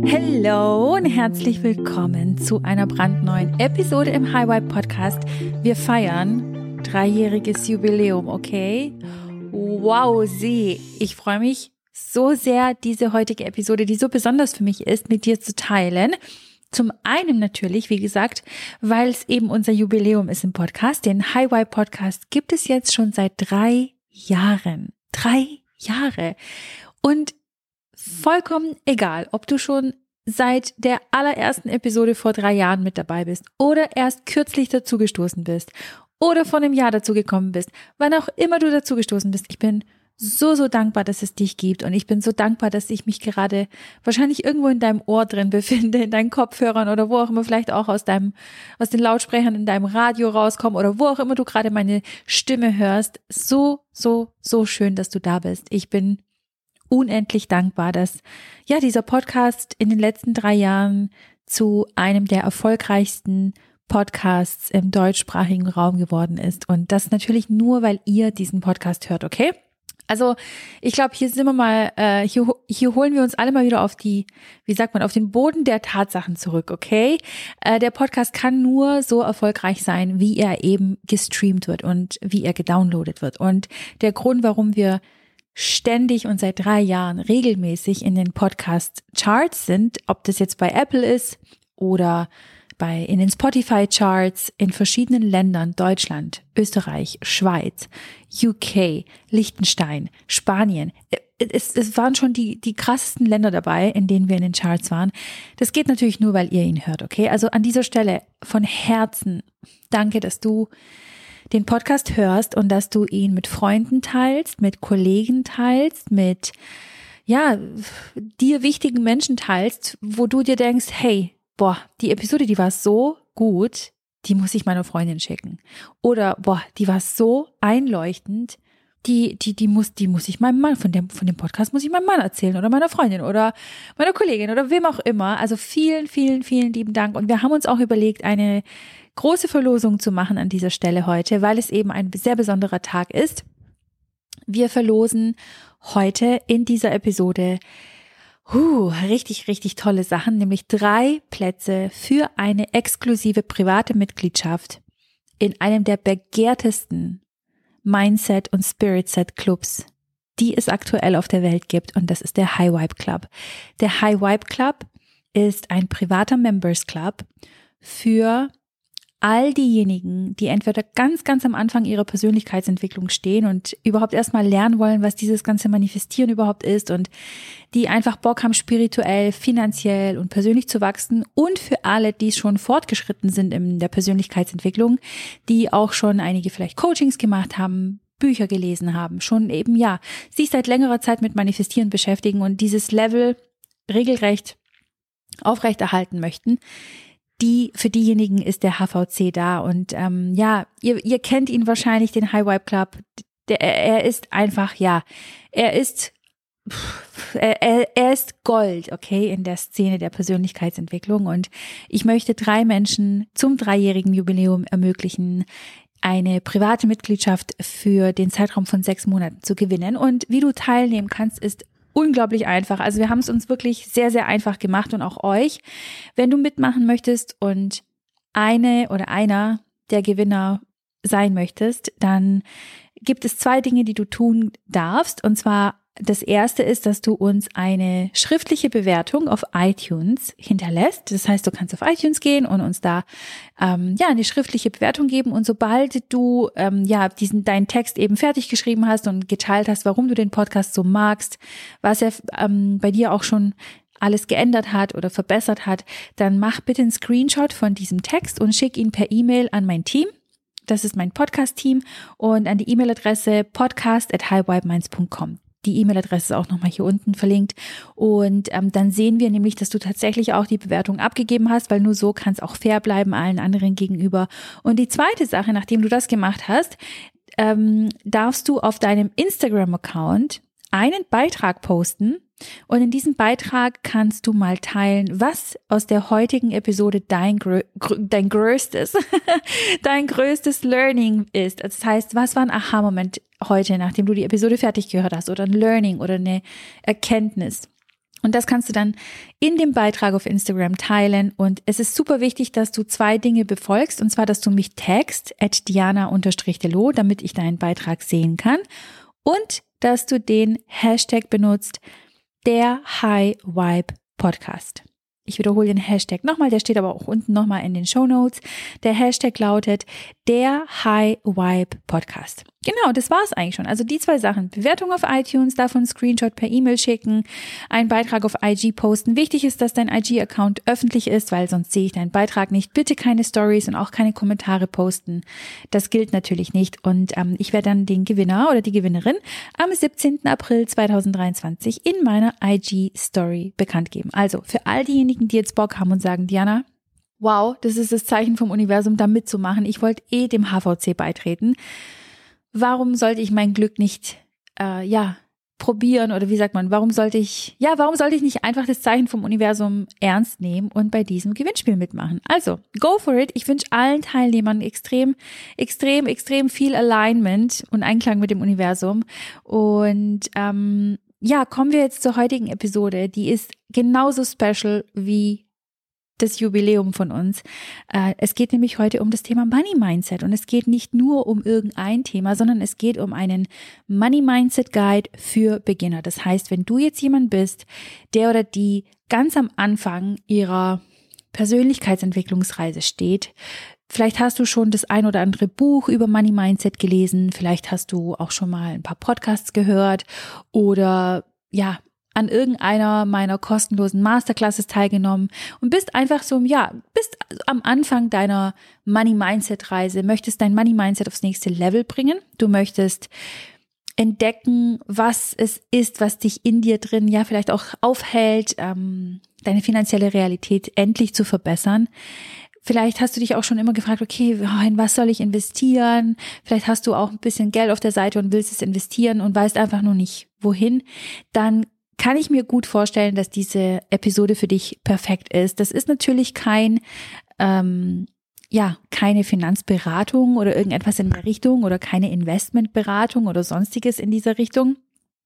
Hallo und herzlich willkommen zu einer brandneuen Episode im High Vibe Podcast. Wir feiern 3-jähriges Jubiläum, okay? Wow, ich freue mich so sehr, diese heutige Episode, die so besonders für mich ist, mit dir zu teilen. Zum einen natürlich, wie gesagt, weil es eben unser Jubiläum ist im Podcast. Den High Vibe Podcast gibt es jetzt schon seit 3 Jahren. 3 Jahre. Und vollkommen egal, ob du schon seit der allerersten Episode vor 3 Jahren mit dabei bist oder erst kürzlich dazugestoßen bist oder vor einem Jahr dazugekommen bist, wann auch immer du dazugestoßen bist. Ich bin so dankbar, dass es dich gibt und ich bin so dankbar, dass ich mich gerade wahrscheinlich irgendwo in deinem Ohr drin befinde, in deinen Kopfhörern oder wo auch immer, vielleicht auch aus den Lautsprechern in deinem Radio rauskomme oder wo auch immer du gerade meine Stimme hörst. So schön, dass du da bist. Ich bin unendlich dankbar, dass dieser Podcast in den letzten 3 Jahren zu einem der erfolgreichsten Podcasts im deutschsprachigen Raum geworden ist. Und das natürlich nur, weil ihr diesen Podcast hört, okay? Also ich glaube, hier sind wir mal, hier holen wir uns alle mal wieder auf auf den Boden der Tatsachen zurück, okay? Der Podcast kann nur so erfolgreich sein, wie er eben gestreamt wird und wie er gedownloadet wird. Und der Grund, warum wir ständig und seit 3 Jahren regelmäßig in den Podcast-Charts sind, ob das jetzt bei Apple ist oder in den Spotify-Charts in verschiedenen Ländern, Deutschland, Österreich, Schweiz, UK, Liechtenstein, Spanien. Es waren schon die krassesten Länder dabei, in denen wir in den Charts waren. Das geht natürlich nur, weil ihr ihn hört, okay? Also an dieser Stelle von Herzen danke, dass du den Podcast hörst und dass du ihn mit Freunden teilst, mit Kollegen teilst, mit dir wichtigen Menschen teilst, wo du dir denkst, hey, die Episode, die war so gut, die muss ich meiner Freundin schicken. Oder die war so einleuchtend, die muss ich meinem Mann, von dem Podcast muss ich meinem Mann erzählen oder meiner Freundin oder meiner Kollegin oder wem auch immer. Also vielen lieben Dank. Und wir haben uns auch überlegt, eine große Verlosung zu machen an dieser Stelle heute, weil es eben ein sehr besonderer Tag ist. Wir verlosen heute in dieser Episode richtig tolle Sachen, nämlich 3 Plätze für eine exklusive private Mitgliedschaft in einem der begehrtesten Mindset- und Spirit-Set-Clubs, die es aktuell auf der Welt gibt, und das ist der High Vibe Club. Der High Vibe Club ist ein privater Members Club für all diejenigen, die entweder ganz am Anfang ihrer Persönlichkeitsentwicklung stehen und überhaupt erstmal lernen wollen, was dieses ganze Manifestieren überhaupt ist und die einfach Bock haben, spirituell, finanziell und persönlich zu wachsen, und für alle, die schon fortgeschritten sind in der Persönlichkeitsentwicklung, die auch schon einige vielleicht Coachings gemacht haben, Bücher gelesen haben, schon eben sich seit längerer Zeit mit Manifestieren beschäftigen und dieses Level regelrecht aufrechterhalten möchten. Für diejenigen ist der HVC da und ihr kennt ihn wahrscheinlich, den High Vibe Club. Er ist einfach, er ist Gold, okay, in der Szene der Persönlichkeitsentwicklung, und ich möchte 3 Menschen zum 3-jährigen Jubiläum ermöglichen, eine private Mitgliedschaft für den Zeitraum von 6 Monaten zu gewinnen. Und wie du teilnehmen kannst, ist unglaublich einfach. Also wir haben es uns wirklich sehr einfach gemacht, und auch euch. Wenn du mitmachen möchtest und eine oder einer der Gewinner sein möchtest, dann gibt es 2 Dinge, die du tun darfst. Und zwar das erste ist, dass du uns eine schriftliche Bewertung auf iTunes hinterlässt. Das heißt, du kannst auf iTunes gehen und uns da eine schriftliche Bewertung geben. Und sobald du deinen Text eben fertig geschrieben hast und geteilt hast, warum du den Podcast so magst, was er bei dir auch schon alles geändert hat oder verbessert hat, dann mach bitte einen Screenshot von diesem Text und schick ihn per E-Mail an mein Team. Das ist mein Podcast-Team, und an die E-Mail-Adresse podcast@highvibeminds.com. Die E-Mail-Adresse ist auch nochmal hier unten verlinkt, und dann sehen wir nämlich, dass du tatsächlich auch die Bewertung abgegeben hast, weil nur so kann es auch fair bleiben allen anderen gegenüber. Und die zweite Sache, nachdem du das gemacht hast, darfst du auf deinem Instagram-Account einen Beitrag posten, und in diesem Beitrag kannst du mal teilen, was aus der heutigen Episode dein größtes Learning ist. Das heißt, was war ein Aha-Moment heute, nachdem du die Episode fertig gehört hast, oder ein Learning oder eine Erkenntnis. Und das kannst du dann in dem Beitrag auf Instagram teilen. Und es ist super wichtig, dass du 2 Dinge befolgst. Und zwar, dass du mich tagst, @diana_delo, damit ich deinen Beitrag sehen kann. Und dass du den Hashtag benutzt, der High Vibe Podcast. Ich wiederhole den Hashtag nochmal, der steht aber auch unten nochmal in den Shownotes. Der Hashtag lautet der High Vibe Podcast. Genau, das war's eigentlich schon. Also die 2 Sachen. Bewertung auf iTunes, davon einen Screenshot per E-Mail schicken, einen Beitrag auf IG posten. Wichtig ist, dass dein IG-Account öffentlich ist, weil sonst sehe ich deinen Beitrag nicht. Bitte keine Stories und auch keine Kommentare posten. Das gilt natürlich nicht. Und ich werde dann den Gewinner oder die Gewinnerin am 17. April 2023 in meiner IG-Story bekannt geben. Also für all diejenigen, die jetzt Bock haben und sagen, Diana, wow, das ist das Zeichen vom Universum, da mitzumachen. Ich wollte dem HVC beitreten. Warum sollte ich mein Glück nicht, probieren oder wie sagt man, warum sollte ich nicht einfach das Zeichen vom Universum ernst nehmen und bei diesem Gewinnspiel mitmachen? Also, go for it. Ich wünsche allen Teilnehmern extrem viel Alignment und Einklang mit dem Universum. Und kommen wir jetzt zur heutigen Episode. Die ist genauso special wie das Jubiläum von uns. Es geht nämlich heute um das Thema Money Mindset und es geht nicht nur um irgendein Thema, sondern es geht um einen Money Mindset Guide für Beginner. Das heißt, wenn du jetzt jemand bist, der oder die ganz am Anfang ihrer Persönlichkeitsentwicklungsreise steht, vielleicht hast du schon das ein oder andere Buch über Money Mindset gelesen, vielleicht hast du auch schon mal ein paar Podcasts gehört oder an irgendeiner meiner kostenlosen Masterclasses teilgenommen und bist einfach bist am Anfang deiner Money Mindset Reise, möchtest dein Money Mindset aufs nächste Level bringen. Du möchtest entdecken, was es ist, was dich in dir drin vielleicht auch aufhält, deine finanzielle Realität endlich zu verbessern. Vielleicht hast du dich auch schon immer gefragt, okay, in was soll ich investieren? Vielleicht hast du auch ein bisschen Geld auf der Seite und willst es investieren und weißt einfach nur nicht, wohin. Dann kann ich mir gut vorstellen, dass diese Episode für dich perfekt ist. Das ist natürlich keine Finanzberatung oder irgendetwas in der Richtung oder keine Investmentberatung oder sonstiges in dieser Richtung.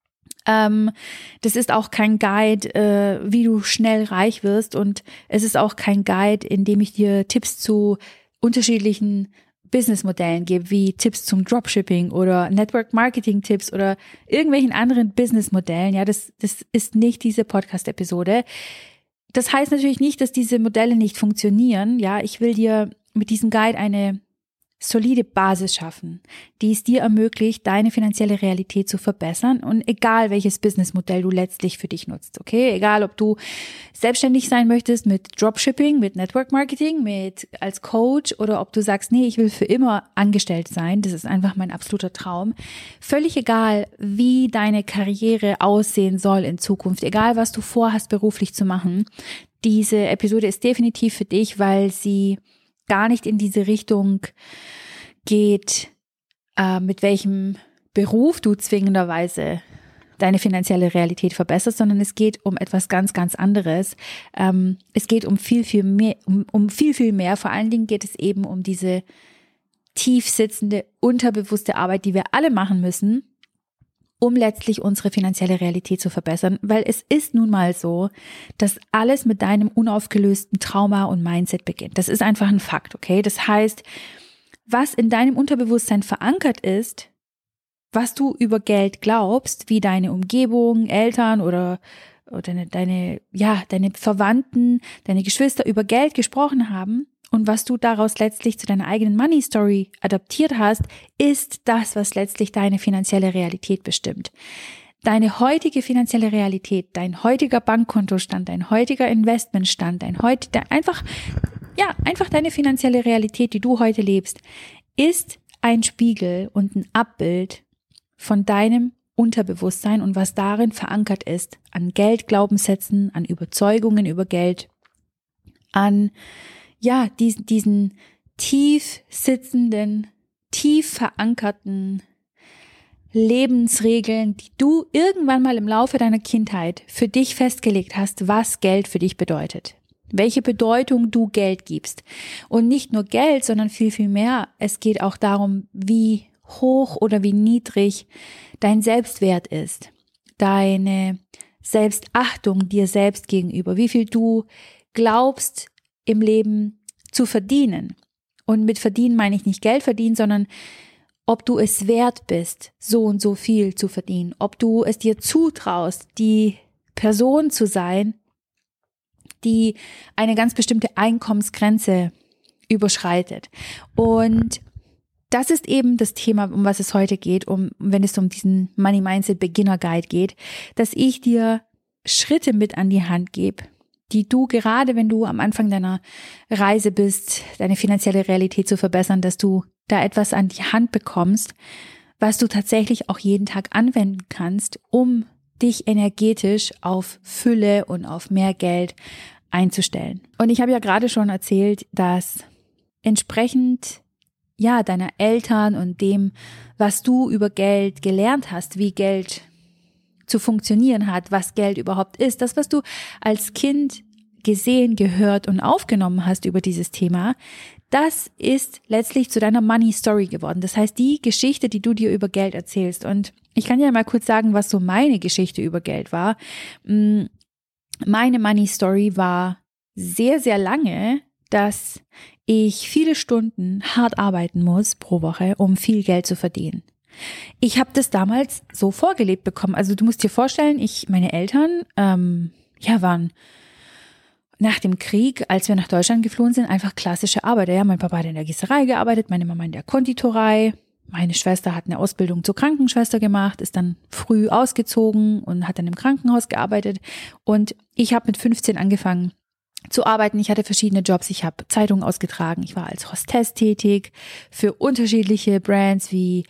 Das ist auch kein Guide, wie du schnell reich wirst, und es ist auch kein Guide, in dem ich dir Tipps zu unterschiedlichen Businessmodellen gebe, wie Tipps zum Dropshipping oder Network Marketing Tipps oder irgendwelchen anderen Businessmodellen. Ja, das ist nicht diese Podcast-Episode. Das heißt natürlich nicht, dass diese Modelle nicht funktionieren. Ja, ich will dir mit diesem Guide eine solide Basis schaffen, die es dir ermöglicht, deine finanzielle Realität zu verbessern, und egal welches Businessmodell du letztlich für dich nutzt, okay? Egal, ob du selbstständig sein möchtest mit Dropshipping, mit Network Marketing, als Coach, oder ob du sagst, nee, ich will für immer angestellt sein, das ist einfach mein absoluter Traum. Völlig egal, wie deine Karriere aussehen soll in Zukunft, egal was du vorhast beruflich zu machen, diese Episode ist definitiv für dich, weil sie gar nicht in diese Richtung geht, mit welchem Beruf du zwingenderweise deine finanzielle Realität verbesserst, sondern es geht um etwas ganz, ganz anderes. Es geht um viel, viel mehr, um viel, viel mehr. Vor allen Dingen geht es eben um diese tief sitzende, unterbewusste Arbeit, die wir alle machen müssen, um letztlich unsere finanzielle Realität zu verbessern, weil es ist nun mal so, dass alles mit deinem unaufgelösten Trauma und Mindset beginnt. Das ist einfach ein Fakt, okay? Das heißt, was in deinem Unterbewusstsein verankert ist, was du über Geld glaubst, wie deine Umgebung, Eltern oder deine Verwandten, deine Geschwister über Geld gesprochen haben, und was du daraus letztlich zu deiner eigenen Money Story adaptiert hast, ist das, was letztlich deine finanzielle Realität bestimmt. Deine heutige finanzielle Realität, dein heutiger Bankkontostand, dein heutiger Investmentstand, einfach deine finanzielle Realität, die du heute lebst, ist ein Spiegel und ein Abbild von deinem Unterbewusstsein und was darin verankert ist an Geldglaubenssätzen, an Überzeugungen über Geld, an diesen tief sitzenden, tief verankerten Lebensregeln, die du irgendwann mal im Laufe deiner Kindheit für dich festgelegt hast, was Geld für dich bedeutet. Welche Bedeutung du Geld gibst. Und nicht nur Geld, sondern viel, viel mehr. Es geht auch darum, wie hoch oder wie niedrig dein Selbstwert ist. Deine Selbstachtung dir selbst gegenüber, wie viel du glaubst im Leben zu verdienen. Und mit verdienen meine ich nicht Geld verdienen, sondern ob du es wert bist, so und so viel zu verdienen, ob du es dir zutraust, die Person zu sein, die eine ganz bestimmte Einkommensgrenze überschreitet. Und das ist eben das Thema, um was es heute geht, wenn es um diesen Money Mindset Beginner Guide geht, dass ich dir Schritte mit an die Hand gebe, die du gerade, wenn du am Anfang deiner Reise bist, deine finanzielle Realität zu verbessern, dass du da etwas an die Hand bekommst, was du tatsächlich auch jeden Tag anwenden kannst, um dich energetisch auf Fülle und auf mehr Geld einzustellen. Und ich habe ja gerade schon erzählt, dass entsprechend deiner Eltern und dem, was du über Geld gelernt hast, wie Geld zu funktionieren hat, was Geld überhaupt ist, das, was du als Kind gesehen, gehört und aufgenommen hast über dieses Thema, das ist letztlich zu deiner Money Story geworden. Das heißt, die Geschichte, die du dir über Geld erzählst. Und ich kann ja mal kurz sagen, was so meine Geschichte über Geld war. Meine Money Story war sehr, sehr lange, dass ich viele Stunden hart arbeiten muss pro Woche, um viel Geld zu verdienen. Ich habe das damals so vorgelebt bekommen. Also du musst dir vorstellen, meine Eltern waren nach dem Krieg, als wir nach Deutschland geflohen sind, einfach klassische Arbeiter. Ja, mein Papa hat in der Gießerei gearbeitet, meine Mama in der Konditorei. Meine Schwester hat eine Ausbildung zur Krankenschwester gemacht, ist dann früh ausgezogen und hat dann im Krankenhaus gearbeitet. Und ich habe mit 15 angefangen zu arbeiten. Ich hatte verschiedene Jobs. Ich habe Zeitungen ausgetragen. Ich war als Hostess tätig für unterschiedliche Brands wie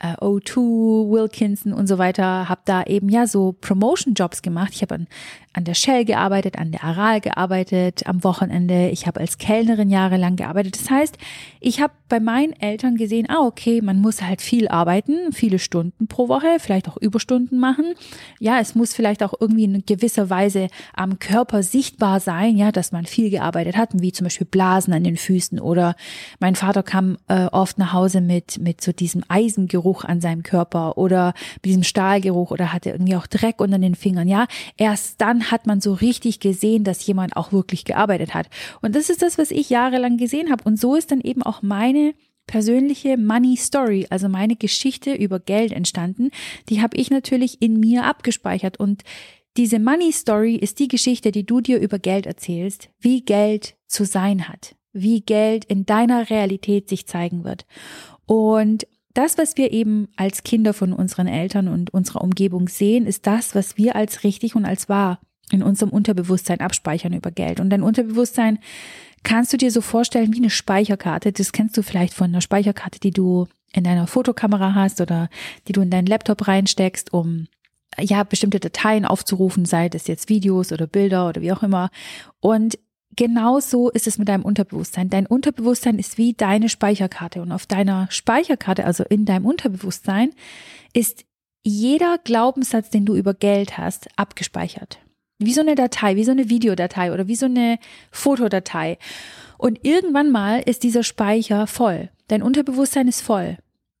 O2, Wilkinson und so weiter. Habe da eben so Promotion-Jobs gemacht. Ich habe an der Shell gearbeitet, an der Aral gearbeitet, am Wochenende. Ich habe als Kellnerin jahrelang gearbeitet. Das heißt, ich habe bei meinen Eltern gesehen, okay, man muss halt viel arbeiten, viele Stunden pro Woche, vielleicht auch Überstunden machen. Ja, es muss vielleicht auch irgendwie in gewisser Weise am Körper sichtbar sein, ja, dass man viel gearbeitet hat, wie zum Beispiel Blasen an den Füßen. Oder mein Vater kam oft nach Hause mit so diesem Eisengeruch an seinem Körper oder mit diesem Stahlgeruch oder hatte irgendwie auch Dreck unter den Fingern. Ja, erst dann hat man so richtig gesehen, dass jemand auch wirklich gearbeitet hat. Und das ist das, was ich jahrelang gesehen habe. Und so ist dann eben auch meine persönliche Money Story, also meine Geschichte über Geld entstanden. Die habe ich natürlich in mir abgespeichert. Und diese Money Story ist die Geschichte, die du dir über Geld erzählst, wie Geld zu sein hat, wie Geld in deiner Realität sich zeigen wird. Und das, was wir eben als Kinder von unseren Eltern und unserer Umgebung sehen, ist das, was wir als richtig und als wahr in unserem Unterbewusstsein abspeichern über Geld. Und dein Unterbewusstsein kannst du dir so vorstellen wie eine Speicherkarte. Das kennst du vielleicht von einer Speicherkarte, die du in deiner Fotokamera hast oder die du in deinen Laptop reinsteckst, um bestimmte Dateien aufzurufen, sei das jetzt Videos oder Bilder oder wie auch immer. Und genauso ist es mit deinem Unterbewusstsein. Dein Unterbewusstsein ist wie deine Speicherkarte und auf deiner Speicherkarte, also in deinem Unterbewusstsein, ist jeder Glaubenssatz, den du über Geld hast, abgespeichert. Wie so eine Datei, wie so eine Videodatei oder wie so eine Fotodatei. Und irgendwann mal ist dieser Speicher voll. Dein Unterbewusstsein ist voll.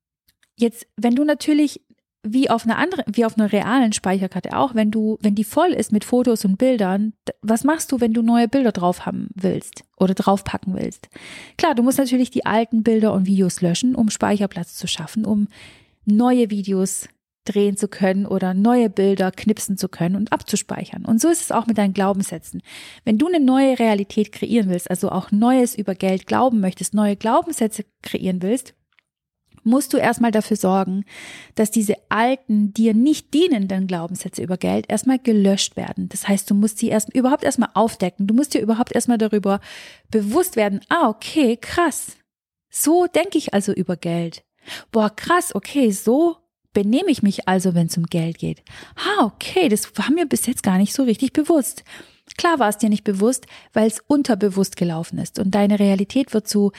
Jetzt, wenn du natürlich wie auf einer realen Speicherkarte auch, wenn die voll ist mit Fotos und Bildern, was machst du, wenn du neue Bilder drauf haben willst oder draufpacken willst? Klar, du musst natürlich die alten Bilder und Videos löschen, um Speicherplatz zu schaffen, um neue Videos drehen zu können oder neue Bilder knipsen zu können und abzuspeichern. Und so ist es auch mit deinen Glaubenssätzen. Wenn du eine neue Realität kreieren willst, also auch Neues über Geld glauben möchtest, neue Glaubenssätze kreieren willst, musst du erstmal dafür sorgen, dass diese alten, dir nicht dienenden Glaubenssätze über Geld erstmal gelöscht werden. Das heißt, du musst sie überhaupt erstmal aufdecken. Du musst dir überhaupt erstmal darüber bewusst werden, okay, krass. So denke ich also über Geld. Boah, krass, okay, so benehme ich mich also, wenn es um Geld geht. Okay, das war mir bis jetzt gar nicht so richtig bewusst. Klar war es dir nicht bewusst, weil es unterbewusst gelaufen ist und deine Realität wird zu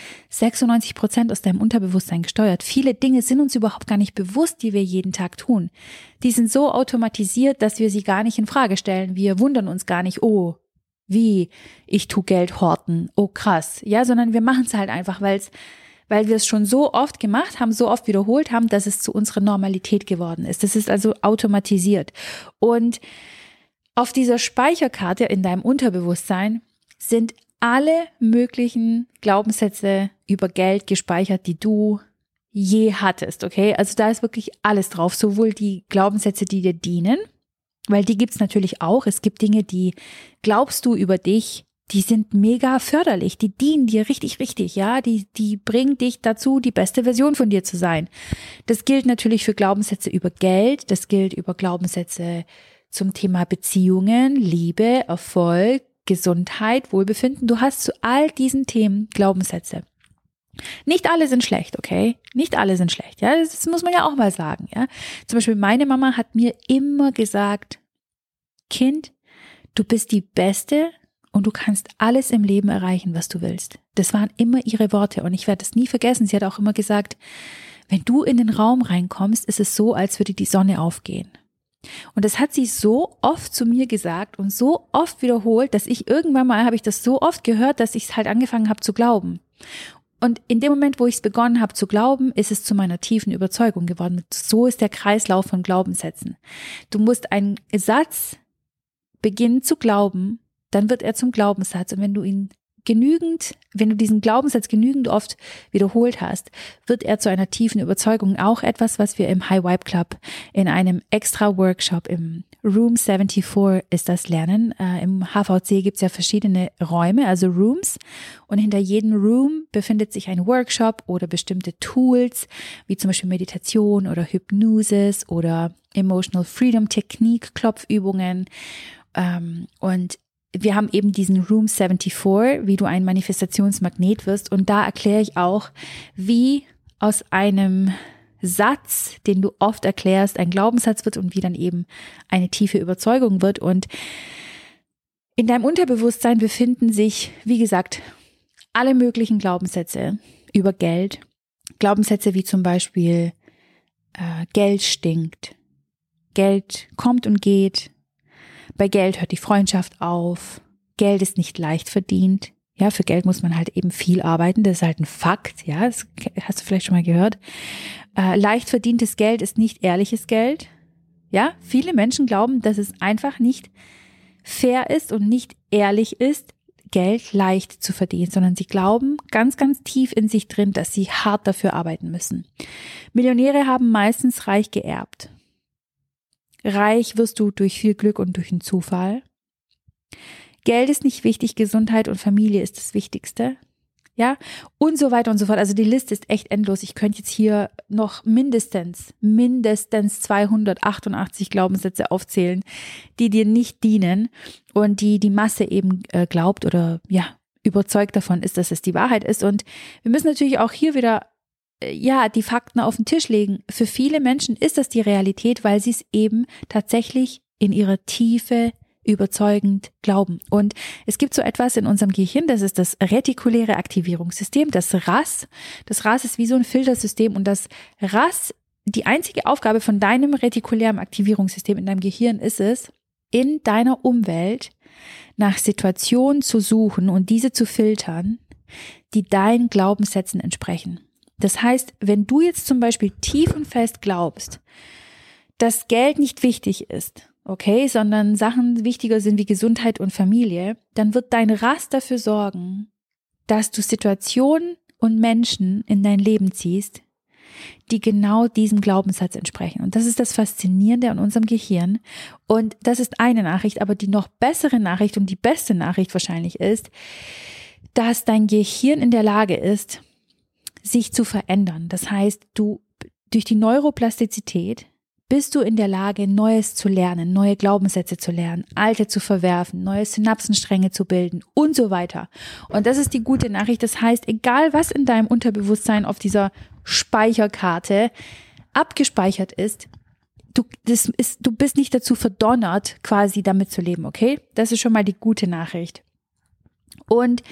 96% aus deinem Unterbewusstsein gesteuert. Viele Dinge sind uns überhaupt gar nicht bewusst, die wir jeden Tag tun. Die sind so automatisiert, dass wir sie gar nicht in Frage stellen. Wir wundern uns gar nicht, wie, ich tue Geld horten, krass. Ja, sondern wir machen es halt einfach, weil wir es schon so oft gemacht haben, so oft wiederholt haben, dass es zu unserer Normalität geworden ist. Das ist also automatisiert. Und auf dieser Speicherkarte in deinem Unterbewusstsein sind alle möglichen Glaubenssätze über Geld gespeichert, die du je hattest, okay? Also da ist wirklich alles drauf, sowohl die Glaubenssätze, die dir dienen, weil die gibt's natürlich auch. Es gibt Dinge, die glaubst du über dich, die sind mega förderlich, die dienen dir richtig, ja, die bringen dich dazu, die beste Version von dir zu sein. Das gilt natürlich für Glaubenssätze über Geld, das gilt über Glaubenssätze zum Thema Beziehungen, Liebe, Erfolg, Gesundheit, Wohlbefinden. Du hast zu all diesen Themen Glaubenssätze. Nicht alle sind schlecht, okay? Nicht alle sind schlecht, ja? Das muss man ja auch mal sagen, ja? Zum Beispiel meine Mama hat mir immer gesagt, Kind, du bist die Beste und du kannst alles im Leben erreichen, was du willst. Das waren immer ihre Worte und ich werde das nie vergessen. Sie hat auch immer gesagt, wenn du in den Raum reinkommst, ist es so, als würde die Sonne aufgehen. Und das hat sie so oft zu mir gesagt und so oft wiederholt, dass ich irgendwann mal, habe ich das so oft gehört, dass ich es halt angefangen habe zu glauben. Und in dem Moment, wo ich es begonnen habe zu glauben, ist es zu meiner tiefen Überzeugung geworden. So ist der Kreislauf von Glaubenssätzen. Du musst einen Satz beginnen zu glauben, dann wird er zum Glaubenssatz. Und wenn du diesen Glaubenssatz genügend oft wiederholt hast, wird er zu einer tiefen Überzeugung. Auch etwas, was wir im High Vibe Club in einem extra Workshop im Room 74 ist das lernen. Im HVC gibt es ja verschiedene Räume, also Rooms. Und hinter jedem Room befindet sich ein Workshop oder bestimmte Tools, wie zum Beispiel Meditation oder Hypnosis oder Emotional Freedom Technik, Klopfübungen. Und wir haben eben diesen Room 74, wie du ein Manifestationsmagnet wirst. Und da erkläre ich auch, wie aus einem Satz, den du oft erklärst, ein Glaubenssatz wird und wie dann eben eine tiefe Überzeugung wird. Und in deinem Unterbewusstsein befinden sich, wie gesagt, alle möglichen Glaubenssätze über Geld. Glaubenssätze wie zum Beispiel Geld stinkt, Geld kommt und geht. Bei Geld hört die Freundschaft auf. Geld ist nicht leicht verdient. Ja, für Geld muss man halt eben viel arbeiten. Das ist halt ein Fakt. Ja, das hast du vielleicht schon mal gehört. Leicht verdientes Geld ist nicht ehrliches Geld. Ja, viele Menschen glauben, dass es einfach nicht fair ist und nicht ehrlich ist, Geld leicht zu verdienen, sondern sie glauben ganz, ganz tief in sich drin, dass sie hart dafür arbeiten müssen. Millionäre haben meistens reich geerbt. Reich wirst du durch viel Glück und durch einen Zufall. Geld ist nicht wichtig, Gesundheit und Familie ist das Wichtigste. Ja, und so weiter und so fort. Also die Liste ist echt endlos. Ich könnte jetzt hier noch mindestens 288 Glaubenssätze aufzählen, die dir nicht dienen und die Masse eben glaubt oder ja, überzeugt davon ist, dass es die Wahrheit ist. Und wir müssen natürlich auch hier wieder die Fakten auf den Tisch legen. Für viele Menschen ist das die Realität, weil sie es eben tatsächlich in ihrer Tiefe überzeugend glauben. Und es gibt so etwas in unserem Gehirn, das ist das retikuläre Aktivierungssystem, das RAS. Das RAS ist wie so ein Filtersystem und das RAS, die einzige Aufgabe von deinem retikulären Aktivierungssystem in deinem Gehirn ist es, in deiner Umwelt nach Situationen zu suchen und diese zu filtern, die deinen Glaubenssätzen entsprechen. Das heißt, wenn du jetzt zum Beispiel tief und fest glaubst, dass Geld nicht wichtig ist, okay, sondern Sachen wichtiger sind wie Gesundheit und Familie, dann wird dein RAS dafür sorgen, dass du Situationen und Menschen in dein Leben ziehst, die genau diesem Glaubenssatz entsprechen. Und das ist das Faszinierende an unserem Gehirn. Und das ist eine Nachricht, aber die noch bessere Nachricht und die beste Nachricht wahrscheinlich ist, dass dein Gehirn in der Lage ist, sich zu verändern. Das heißt, durch die Neuroplastizität bist du in der Lage, Neues zu lernen, neue Glaubenssätze zu lernen, alte zu verwerfen, neue Synapsenstränge zu bilden und so weiter. Und das ist die gute Nachricht. Das heißt, egal was in deinem Unterbewusstsein auf dieser Speicherkarte abgespeichert ist, du bist nicht dazu verdonnert, quasi damit zu leben, okay? Das ist schon mal die gute Nachricht. Und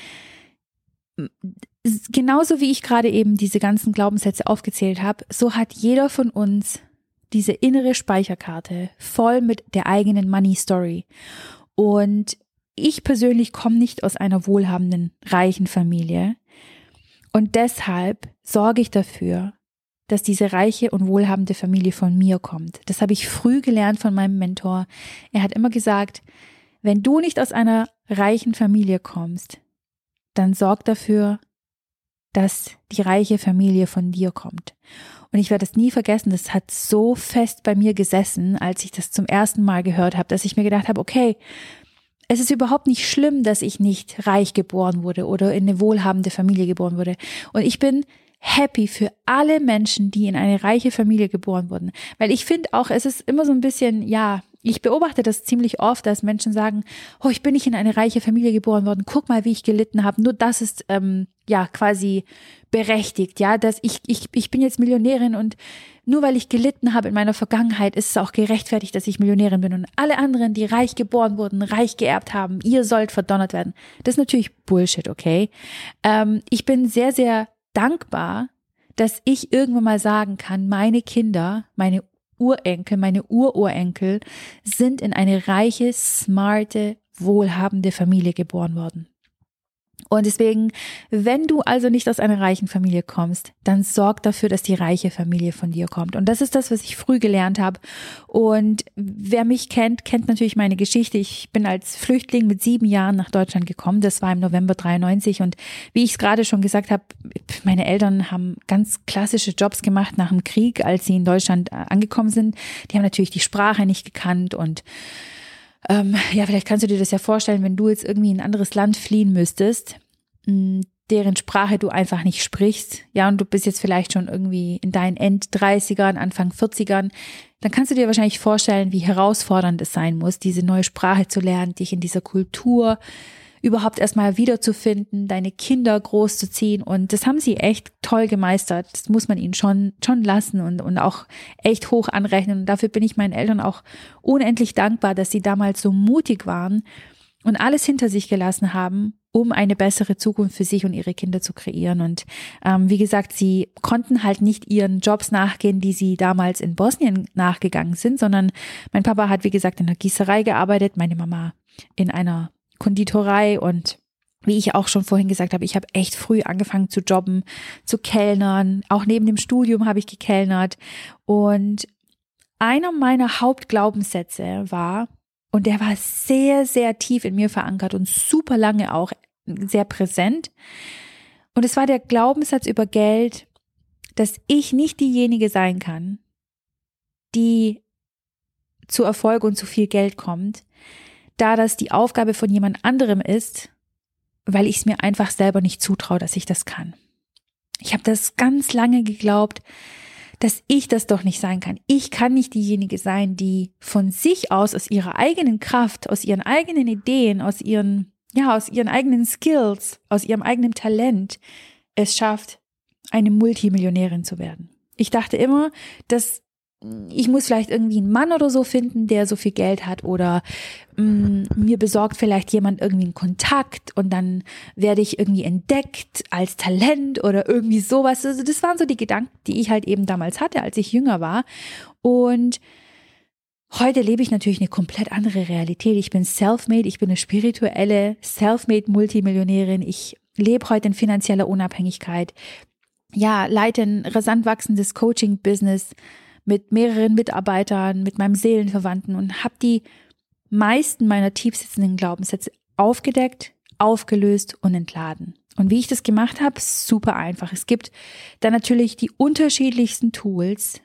genauso wie ich gerade eben diese ganzen Glaubenssätze aufgezählt habe, so hat jeder von uns diese innere Speicherkarte voll mit der eigenen Money Story. Und ich persönlich komme nicht aus einer wohlhabenden, reichen Familie. Und deshalb sorge ich dafür, dass diese reiche und wohlhabende Familie von mir kommt. Das habe ich früh gelernt von meinem Mentor. Er hat immer gesagt, wenn du nicht aus einer reichen Familie kommst, dann sorg dafür, dass die reiche Familie von dir kommt. Und ich werde es nie vergessen, das hat so fest bei mir gesessen, als ich das zum ersten Mal gehört habe, dass ich mir gedacht habe, okay, es ist überhaupt nicht schlimm, dass ich nicht reich geboren wurde oder in eine wohlhabende Familie geboren wurde. Und ich bin happy für alle Menschen, die in eine reiche Familie geboren wurden. Weil ich finde auch, es ist immer so ein bisschen, ich beobachte das ziemlich oft, dass Menschen sagen, oh, ich bin nicht in eine reiche Familie geboren worden, guck mal, wie ich gelitten habe. Nur das ist quasi berechtigt, dass ich bin jetzt Millionärin und nur weil ich gelitten habe in meiner Vergangenheit, ist es auch gerechtfertigt, dass ich Millionärin bin. Und alle anderen, die reich geboren wurden, reich geerbt haben, ihr sollt verdonnert werden. Das ist natürlich Bullshit, okay? Ich bin sehr, sehr dankbar, dass ich irgendwann mal sagen kann, meine Kinder, meine Urenkel, meine Ururenkel sind in eine reiche, smarte, wohlhabende Familie geboren worden. Und deswegen, wenn du also nicht aus einer reichen Familie kommst, dann sorg dafür, dass die reiche Familie von dir kommt. Und das ist das, was ich früh gelernt habe. Und wer mich kennt, kennt natürlich meine Geschichte. Ich bin als Flüchtling mit 7 Jahren nach Deutschland gekommen. Das war im November 93. Und wie ich es gerade schon gesagt habe, meine Eltern haben ganz klassische Jobs gemacht nach dem Krieg, als sie in Deutschland angekommen sind. Die haben natürlich die Sprache nicht gekannt und vielleicht kannst du dir das ja vorstellen, wenn du jetzt irgendwie in ein anderes Land fliehen müsstest, deren Sprache du einfach nicht sprichst, und du bist jetzt vielleicht schon irgendwie in deinen End-30ern, Anfang 40ern, dann kannst du dir wahrscheinlich vorstellen, wie herausfordernd es sein muss, diese neue Sprache zu lernen, dich in dieser Kultur überhaupt erstmal wiederzufinden, deine Kinder großzuziehen, und das haben sie echt toll gemeistert. Das muss man ihnen schon lassen und auch echt hoch anrechnen, und dafür bin ich meinen Eltern auch unendlich dankbar, dass sie damals so mutig waren und alles hinter sich gelassen haben, um eine bessere Zukunft für sich und ihre Kinder zu kreieren. Und wie gesagt, sie konnten halt nicht ihren Jobs nachgehen, die sie damals in Bosnien nachgegangen sind, sondern mein Papa hat, wie gesagt, in der Gießerei gearbeitet, meine Mama in einer Konditorei, und wie ich auch schon vorhin gesagt habe, ich habe echt früh angefangen zu jobben, zu kellnern. Auch neben dem Studium habe ich gekellnert. Und einer meiner Hauptglaubenssätze war, und der war sehr, sehr tief in mir verankert und super lange auch sehr präsent. Und es war der Glaubenssatz über Geld, dass ich nicht diejenige sein kann, die zu Erfolg und zu viel Geld kommt, da das die Aufgabe von jemand anderem ist, weil ich es mir einfach selber nicht zutraue, dass ich das kann. Ich habe das ganz lange geglaubt, dass ich das doch nicht sein kann. Ich kann nicht diejenige sein, die von sich aus ihrer eigenen Kraft, aus ihren eigenen Ideen, aus ihren eigenen Skills, aus ihrem eigenen Talent es schafft, eine Multimillionärin zu werden. Ich dachte immer, dass ich muss vielleicht irgendwie einen Mann oder so finden, der so viel Geld hat, oder mir besorgt vielleicht jemand irgendwie einen Kontakt und dann werde ich irgendwie entdeckt als Talent oder irgendwie sowas. Also das waren so die Gedanken, die ich halt eben damals hatte, als ich jünger war. Und heute lebe ich natürlich eine komplett andere Realität. Ich bin self-made, ich bin eine spirituelle self-made Multimillionärin. Ich lebe heute in finanzieller Unabhängigkeit. Leite ein rasant wachsendes Coaching-Business mit mehreren Mitarbeitern, mit meinem Seelenverwandten, und habe die meisten meiner tiefsitzenden Glaubenssätze aufgedeckt, aufgelöst und entladen. Und wie ich das gemacht habe, super einfach. Es gibt da natürlich die unterschiedlichsten Tools,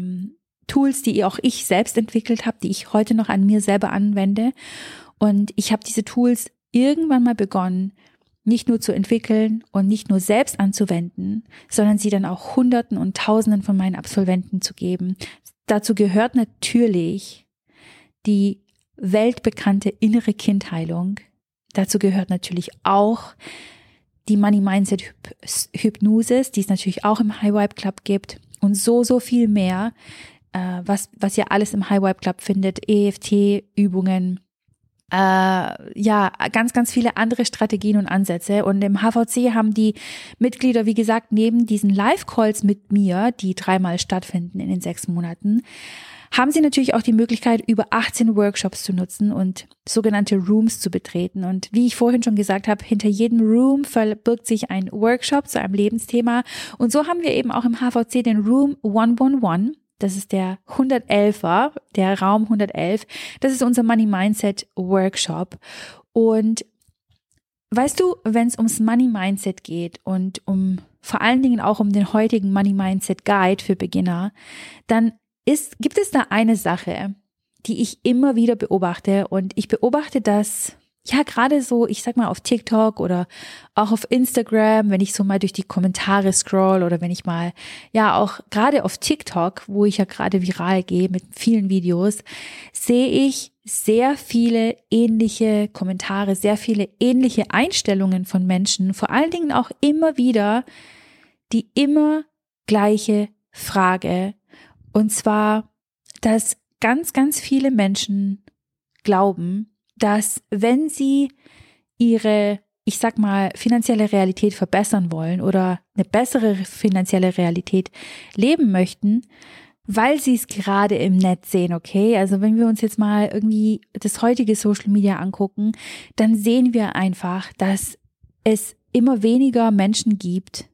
die auch ich selbst entwickelt habe, die ich heute noch an mir selber anwende. Und ich habe diese Tools irgendwann mal begonnen, nicht nur zu entwickeln und nicht nur selbst anzuwenden, sondern sie dann auch Hunderten und Tausenden von meinen Absolventen zu geben. Dazu gehört natürlich die weltbekannte innere Kindheilung. Dazu gehört natürlich auch die Money Mindset Hypnosis, die es natürlich auch im High Vibe Club gibt, und so viel mehr, was ihr alles im High Vibe Club findet, EFT-Übungen, ganz, ganz viele andere Strategien und Ansätze. Und im HVC haben die Mitglieder, wie gesagt, neben diesen Live-Calls mit mir, die 3-mal stattfinden in den 6 Monaten, haben Sie natürlich auch die Möglichkeit, über 18 Workshops zu nutzen und sogenannte Rooms zu betreten. Und wie ich vorhin schon gesagt habe, hinter jedem Room verbirgt sich ein Workshop zu einem Lebensthema. Und so haben wir eben auch im HVC den Room 111. Das ist der 111er, der Raum 111. Das ist unser Money Mindset Workshop. Und weißt du, wenn es ums Money Mindset geht und vor allen Dingen auch um den heutigen Money Mindset Guide für Beginner, dann gibt es da eine Sache, die ich immer wieder beobachte, und ich beobachte das ja gerade so, ich sag mal auf TikTok oder auch auf Instagram, wenn ich so mal durch die Kommentare scroll oder wenn ich mal, ja auch gerade auf TikTok, wo ich ja gerade viral gehe mit vielen Videos, sehe ich sehr viele ähnliche Kommentare, sehr viele ähnliche Einstellungen von Menschen, vor allen Dingen auch immer wieder die immer gleiche Frage. Und zwar, dass ganz, ganz viele Menschen glauben, dass wenn sie ihre, ich sag mal, finanzielle Realität verbessern wollen oder eine bessere finanzielle Realität leben möchten, weil sie es gerade im Netz sehen, okay? Also wenn wir uns jetzt mal irgendwie das heutige Social Media angucken, dann sehen wir einfach, dass es immer weniger Menschen gibt,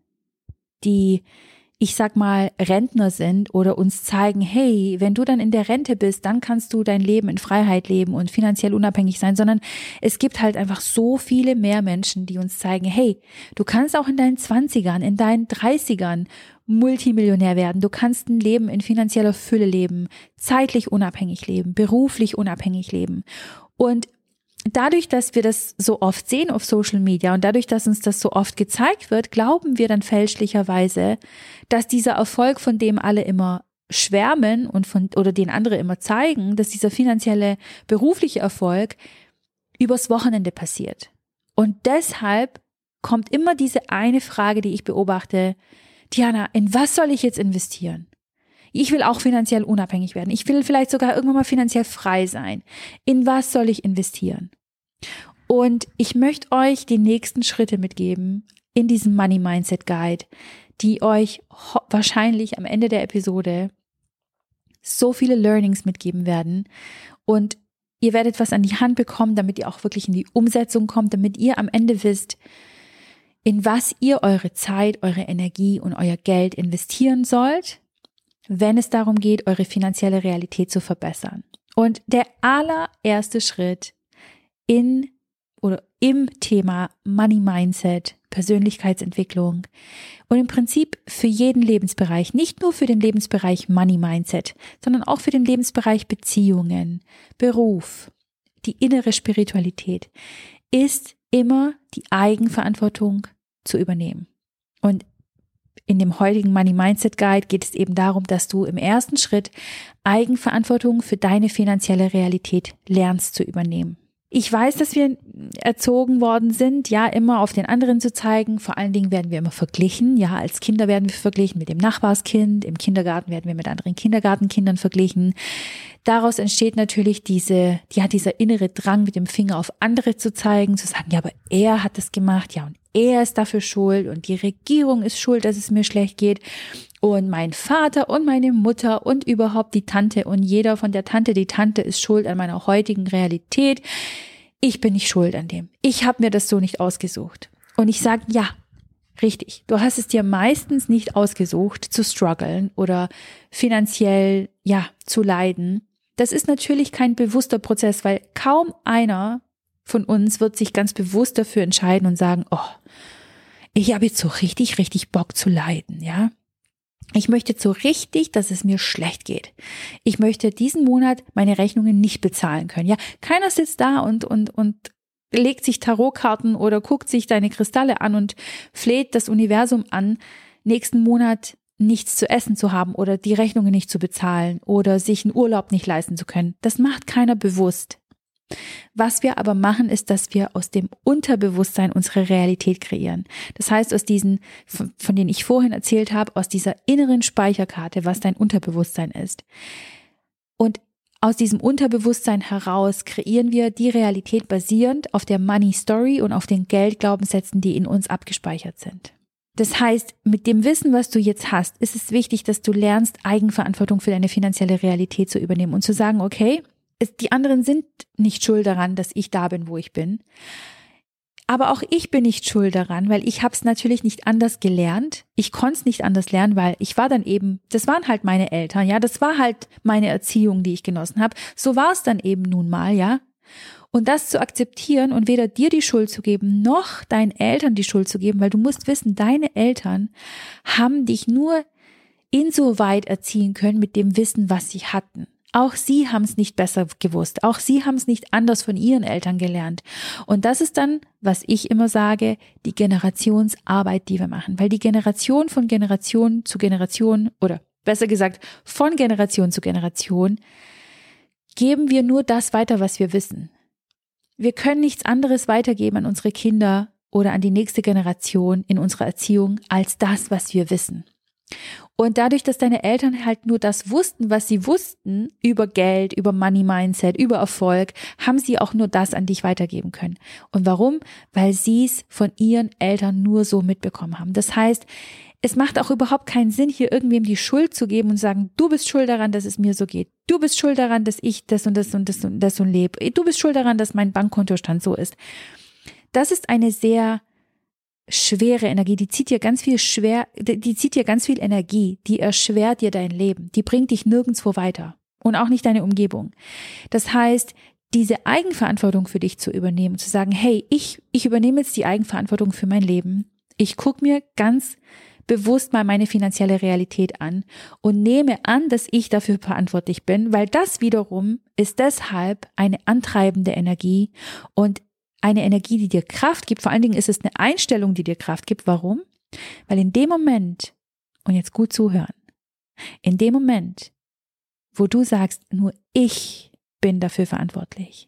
die, ich sag mal, Rentner sind oder uns zeigen, hey, wenn du dann in der Rente bist, dann kannst du dein Leben in Freiheit leben und finanziell unabhängig sein, sondern es gibt halt einfach so viele mehr Menschen, die uns zeigen, hey, du kannst auch in deinen 20ern, in deinen 30ern Multimillionär werden, du kannst ein Leben in finanzieller Fülle leben, zeitlich unabhängig leben, beruflich unabhängig leben. Und dadurch, dass wir das so oft sehen auf Social Media und dadurch, dass uns das so oft gezeigt wird, glauben wir dann fälschlicherweise, dass dieser Erfolg, von dem alle immer schwärmen oder den andere immer zeigen, dass dieser finanzielle, berufliche Erfolg übers Wochenende passiert. Und deshalb kommt immer diese eine Frage, die ich beobachte: Diana, in was soll ich jetzt investieren? Ich will auch finanziell unabhängig werden. Ich will vielleicht sogar irgendwann mal finanziell frei sein. In was soll ich investieren? Und ich möchte euch die nächsten Schritte mitgeben in diesem Money Mindset Guide, die euch wahrscheinlich am Ende der Episode so viele Learnings mitgeben werden. Und ihr werdet was an die Hand bekommen, damit ihr auch wirklich in die Umsetzung kommt, damit ihr am Ende wisst, in was ihr eure Zeit, eure Energie und euer Geld investieren sollt, wenn es darum geht, eure finanzielle Realität zu verbessern. Und der allererste Schritt im Thema Money Mindset, Persönlichkeitsentwicklung und im Prinzip für jeden Lebensbereich, nicht nur für den Lebensbereich Money Mindset, sondern auch für den Lebensbereich Beziehungen, Beruf, die innere Spiritualität, ist immer die Eigenverantwortung zu übernehmen. Und in dem heutigen Money Mindset Guide geht es eben darum, dass du im ersten Schritt Eigenverantwortung für deine finanzielle Realität lernst zu übernehmen. Ich weiß, dass wir erzogen worden sind, ja, immer auf den anderen zu zeigen. Vor allen Dingen werden wir immer verglichen. Ja, als Kinder werden wir verglichen mit dem Nachbarskind. Im Kindergarten werden wir mit anderen Kindergartenkindern verglichen. Daraus entsteht natürlich dieser innere Drang, mit dem Finger auf andere zu zeigen, zu sagen, ja, aber er hat das gemacht, ja, und er ist dafür schuld und die Regierung ist schuld, dass es mir schlecht geht. Und mein Vater und meine Mutter und überhaupt die Tante und jeder von der Tante, die Tante ist schuld an meiner heutigen Realität. Ich bin nicht schuld an dem. Ich habe mir das so nicht ausgesucht. Und ich sage, ja, richtig, du hast es dir meistens nicht ausgesucht, zu strugglen oder finanziell, ja, zu leiden. Das ist natürlich kein bewusster Prozess, weil kaum einer von uns wird sich ganz bewusst dafür entscheiden und sagen, oh, ich habe jetzt so richtig, richtig Bock zu leiden, ja. Ich möchte so richtig, dass es mir schlecht geht. Ich möchte diesen Monat meine Rechnungen nicht bezahlen können. Ja, keiner sitzt da und legt sich Tarotkarten oder guckt sich deine Kristalle an und fleht das Universum an, nächsten Monat nichts zu essen zu haben oder die Rechnungen nicht zu bezahlen oder sich einen Urlaub nicht leisten zu können. Das macht keiner bewusst. Was wir aber machen, ist, dass wir aus dem Unterbewusstsein unsere Realität kreieren. Das heißt, aus diesen, von denen ich vorhin erzählt habe, aus dieser inneren Speicherkarte, was dein Unterbewusstsein ist. Und aus diesem Unterbewusstsein heraus kreieren wir die Realität basierend auf der Money Story und auf den Geldglaubenssätzen, die in uns abgespeichert sind. Das heißt, mit dem Wissen, was du jetzt hast, ist es wichtig, dass du lernst, Eigenverantwortung für deine finanzielle Realität zu übernehmen und zu sagen, okay, die anderen sind nicht schuld daran, dass ich da bin, wo ich bin. Aber auch ich bin nicht schuld daran, weil ich habe es natürlich nicht anders gelernt. Ich konnte es nicht anders lernen, weil ich war dann eben, das waren halt meine Eltern, ja, das war halt meine Erziehung, die ich genossen habe. So war es dann eben nun mal, ja. Und das zu akzeptieren und weder dir die Schuld zu geben, noch deinen Eltern die Schuld zu geben, weil du musst wissen, deine Eltern haben dich nur insoweit erziehen können mit dem Wissen, was sie hatten. Auch sie haben es nicht besser gewusst. Auch sie haben es nicht anders von ihren Eltern gelernt. Und das ist dann, was ich immer sage, die Generationsarbeit, die wir machen. Weil die Generation von Generation zu Generation, oder besser gesagt, von Generation zu Generation, geben wir nur das weiter, was wir wissen. Wir können nichts anderes weitergeben an unsere Kinder oder an die nächste Generation in unserer Erziehung als das, was wir wissen. Und dadurch, dass deine Eltern halt nur das wussten, was sie wussten über Geld, über Money Mindset, über Erfolg, haben sie auch nur das an dich weitergeben können. Und warum? Weil sie es von ihren Eltern nur so mitbekommen haben. Das heißt, es macht auch überhaupt keinen Sinn, hier irgendwem die Schuld zu geben und sagen, du bist schuld daran, dass es mir so geht. Du bist schuld daran, dass ich das und das und das und das und lebe. Du bist schuld daran, dass mein Bankkontostand so ist. Das ist eine sehr schwere Energie, die zieht dir ganz viel Energie, die erschwert dir dein Leben, die bringt dich nirgendwo weiter und auch nicht deine Umgebung. Das heißt, diese Eigenverantwortung für dich zu übernehmen, zu sagen, hey, ich übernehme jetzt die Eigenverantwortung für mein Leben. Ich gucke mir ganz bewusst mal meine finanzielle Realität an und nehme an, dass ich dafür verantwortlich bin, weil das wiederum ist deshalb eine antreibende Energie und eine Energie, die dir Kraft gibt. Vor allen Dingen ist es eine Einstellung, die dir Kraft gibt. Warum? Weil in dem Moment, und jetzt gut zuhören, in dem Moment, wo du sagst, nur ich bin dafür verantwortlich,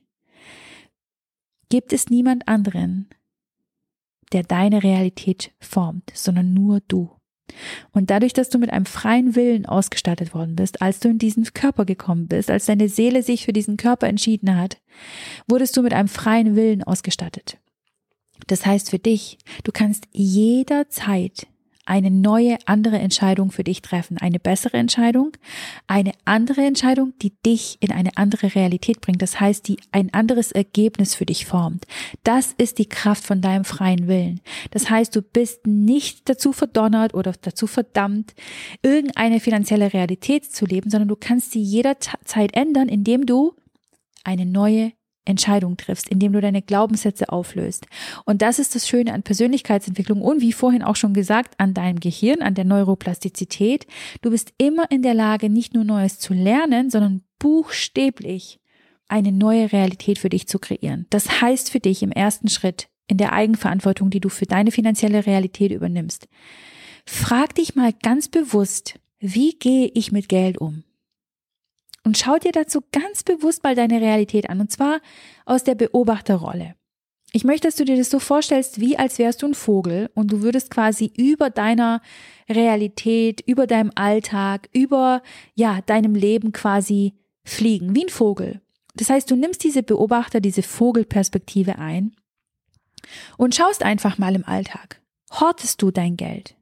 gibt es niemand anderen, der deine Realität formt, sondern nur du. Und dadurch, dass du mit einem freien Willen ausgestattet worden bist, als du in diesen Körper gekommen bist, als deine Seele sich für diesen Körper entschieden hat, wurdest du mit einem freien Willen ausgestattet. Das heißt für dich, du kannst jederzeit eine neue, andere Entscheidung für dich treffen. Eine bessere Entscheidung, eine andere Entscheidung, die dich in eine andere Realität bringt. Das heißt, die ein anderes Ergebnis für dich formt. Das ist die Kraft von deinem freien Willen. Das heißt, du bist nicht dazu verdonnert oder dazu verdammt, irgendeine finanzielle Realität zu leben, sondern du kannst sie jederzeit ändern, indem du eine neue Entscheidung triffst, indem du deine Glaubenssätze auflöst. Und das ist das Schöne an Persönlichkeitsentwicklung und wie vorhin auch schon gesagt, an deinem Gehirn, an der Neuroplastizität. Du bist immer in der Lage, nicht nur Neues zu lernen, sondern buchstäblich eine neue Realität für dich zu kreieren. Das heißt für dich im ersten Schritt, in der Eigenverantwortung, die du für deine finanzielle Realität übernimmst, frag dich mal ganz bewusst, wie gehe ich mit Geld um? Und schau dir dazu ganz bewusst mal deine Realität an, und zwar aus der Beobachterrolle. Ich möchte, dass du dir das so vorstellst, wie als wärst du ein Vogel und du würdest quasi über deiner Realität, über deinem Alltag, über deinem Leben quasi fliegen, wie ein Vogel. Das heißt, du nimmst diese diese Vogelperspektive ein und schaust einfach mal im Alltag. Hortest du dein Geld?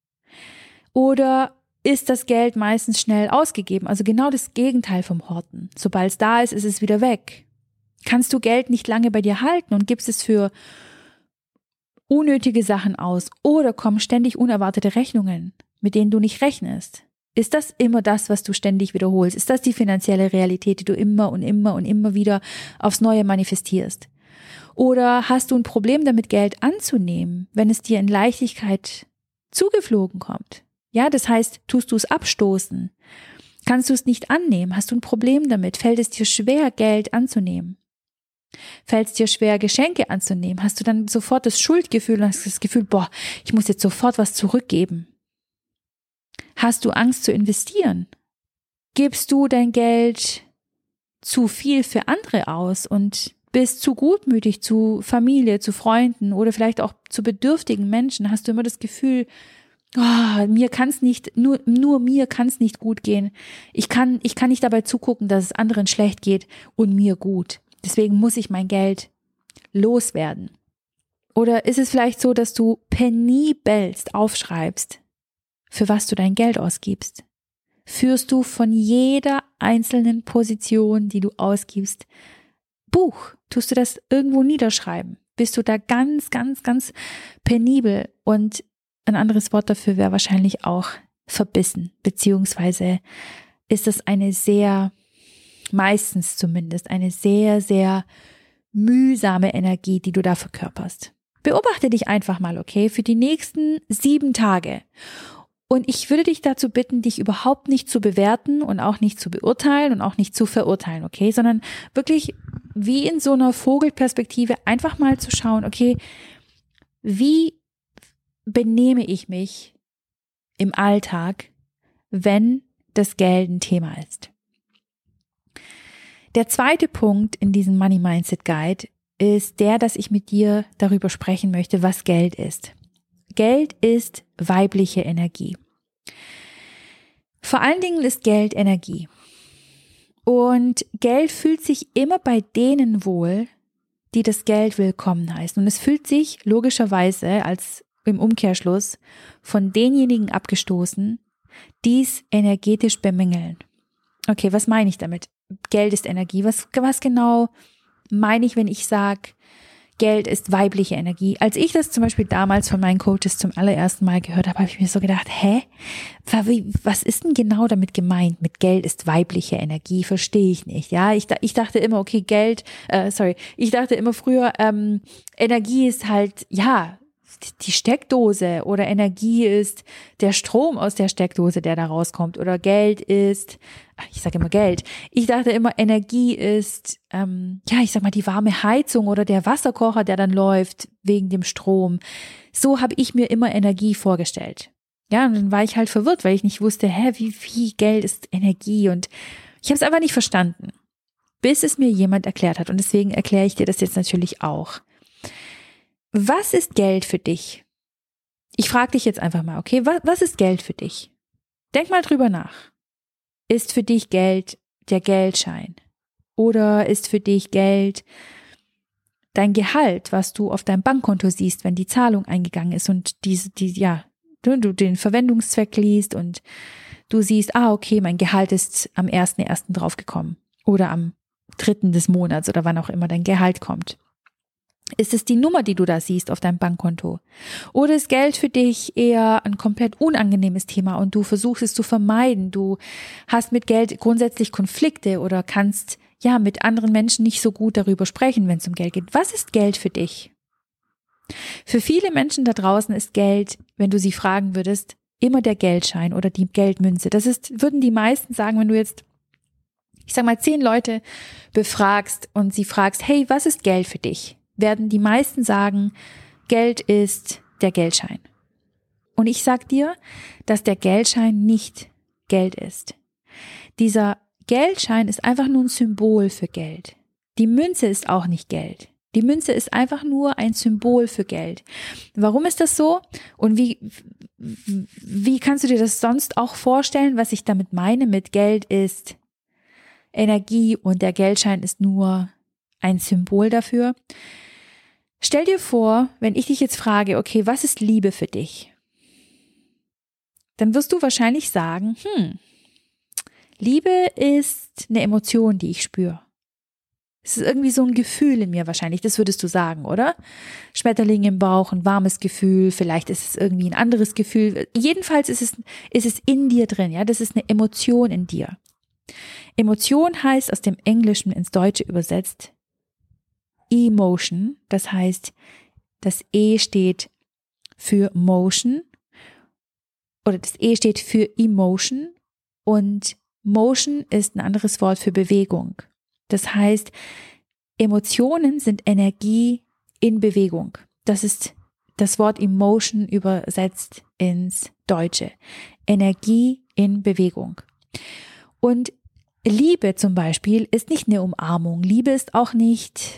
Oder ist das Geld meistens schnell ausgegeben? Also genau das Gegenteil vom Horten. Sobald es da ist, ist es wieder weg. Kannst du Geld nicht lange bei dir halten und gibst es für unnötige Sachen aus oder kommen ständig unerwartete Rechnungen, mit denen du nicht rechnest? Ist das immer das, was du ständig wiederholst? Ist das die finanzielle Realität, die du immer und immer und immer wieder aufs Neue manifestierst? Oder hast du ein Problem damit, Geld anzunehmen, wenn es dir in Leichtigkeit zugeflogen kommt? Ja, das heißt, tust du es abstoßen? Kannst du es nicht annehmen? Hast du ein Problem damit? Fällt es dir schwer, Geld anzunehmen? Fällt es dir schwer, Geschenke anzunehmen? Hast du dann sofort das Schuldgefühl und hast das Gefühl, ich muss jetzt sofort was zurückgeben? Hast du Angst zu investieren? Gibst du dein Geld zu viel für andere aus und bist zu gutmütig zu Familie, zu Freunden oder vielleicht auch zu bedürftigen Menschen? Hast du immer das Gefühl, mir kann's nicht, nur mir kann's nicht gut gehen. Ich kann nicht dabei zugucken, dass es anderen schlecht geht und mir gut. Deswegen muss ich mein Geld loswerden. Oder ist es vielleicht so, dass du penibelst aufschreibst, für was du dein Geld ausgibst? Führst du von jeder einzelnen Position, die du ausgibst, Buch? Tust du das irgendwo niederschreiben? Bist du da ganz, ganz, ganz penibel? Und ein anderes Wort dafür wäre wahrscheinlich auch verbissen, beziehungsweise ist das meistens zumindest, eine sehr, sehr mühsame Energie, die du da verkörperst. Beobachte dich einfach mal, okay, für die nächsten 7 Tage. Und ich würde dich dazu bitten, dich überhaupt nicht zu bewerten und auch nicht zu beurteilen und auch nicht zu verurteilen, okay, sondern wirklich wie in so einer Vogelperspektive einfach mal zu schauen, okay, wie benehme ich mich im Alltag, wenn das Geld ein Thema ist. Der zweite Punkt in diesem Money Mindset Guide ist der, dass ich mit dir darüber sprechen möchte, was Geld ist. Geld ist weibliche Energie. Vor allen Dingen ist Geld Energie. Und Geld fühlt sich immer bei denen wohl, die das Geld willkommen heißen. Und es fühlt sich logischerweise als im Umkehrschluss von denjenigen abgestoßen, die es energetisch bemängeln. Okay, was meine ich damit? Geld ist Energie. Was genau meine ich, wenn ich sage, Geld ist weibliche Energie? Als ich das zum Beispiel damals von meinen Coaches zum allerersten Mal gehört habe, habe ich mir so gedacht, was ist denn genau damit gemeint? Mit Geld ist weibliche Energie, verstehe ich nicht. Ja, ich dachte immer, okay, ich dachte immer früher, Energie ist halt, ja, die Steckdose, oder Energie ist der Strom aus der Steckdose, der da rauskommt, oder Geld ist, ich sage immer Geld, ich dachte immer Energie ist, die warme Heizung oder der Wasserkocher, der dann läuft wegen dem Strom. So habe ich mir immer Energie vorgestellt. Ja, und dann war ich halt verwirrt, weil ich nicht wusste, wie Geld ist Energie, und ich habe es einfach nicht verstanden, bis es mir jemand erklärt hat, und deswegen erkläre ich dir das jetzt natürlich auch. Was ist Geld für dich? Ich frage dich jetzt einfach mal, okay, was ist Geld für dich? Denk mal drüber nach. Ist für dich Geld der Geldschein? Oder ist für dich Geld dein Gehalt, was du auf deinem Bankkonto siehst, wenn die Zahlung eingegangen ist und du den Verwendungszweck liest und du siehst, okay, mein Gehalt ist am 1.1. draufgekommen oder am 3. des Monats oder wann auch immer dein Gehalt kommt. Ist es die Nummer, die du da siehst auf deinem Bankkonto? Oder ist Geld für dich eher ein komplett unangenehmes Thema und du versuchst es zu vermeiden? Du hast mit Geld grundsätzlich Konflikte oder kannst mit anderen Menschen nicht so gut darüber sprechen, wenn es um Geld geht. Was ist Geld für dich? Für viele Menschen da draußen ist Geld, wenn du sie fragen würdest, immer der Geldschein oder die Geldmünze. Würden die meisten sagen, wenn du jetzt, 10 Leute befragst und sie fragst, hey, was ist Geld für dich? Werden die meisten sagen, Geld ist der Geldschein. Und ich sag dir, dass der Geldschein nicht Geld ist. Dieser Geldschein ist einfach nur ein Symbol für Geld. Die Münze ist auch nicht Geld. Die Münze ist einfach nur ein Symbol für Geld. Warum ist das so? Und wie kannst du dir das sonst auch vorstellen, was ich damit meine? Mit Geld ist Energie und der Geldschein ist nur ein Symbol dafür. Stell dir vor, wenn ich dich jetzt frage, okay, was ist Liebe für dich? Dann wirst du wahrscheinlich sagen, Liebe ist eine Emotion, die ich spüre. Es ist irgendwie so ein Gefühl in mir wahrscheinlich, das würdest du sagen, oder? Schmetterling im Bauch, ein warmes Gefühl, vielleicht ist es irgendwie ein anderes Gefühl. Jedenfalls ist es in dir drin, ja, das ist eine Emotion in dir. Emotion heißt aus dem Englischen ins Deutsche übersetzt Emotion, das heißt, das E steht für Motion oder das E steht für Emotion und Motion ist ein anderes Wort für Bewegung. Das heißt, Emotionen sind Energie in Bewegung. Das ist das Wort Emotion übersetzt ins Deutsche. Energie in Bewegung. Und Liebe zum Beispiel ist nicht eine Umarmung. Liebe ist auch nicht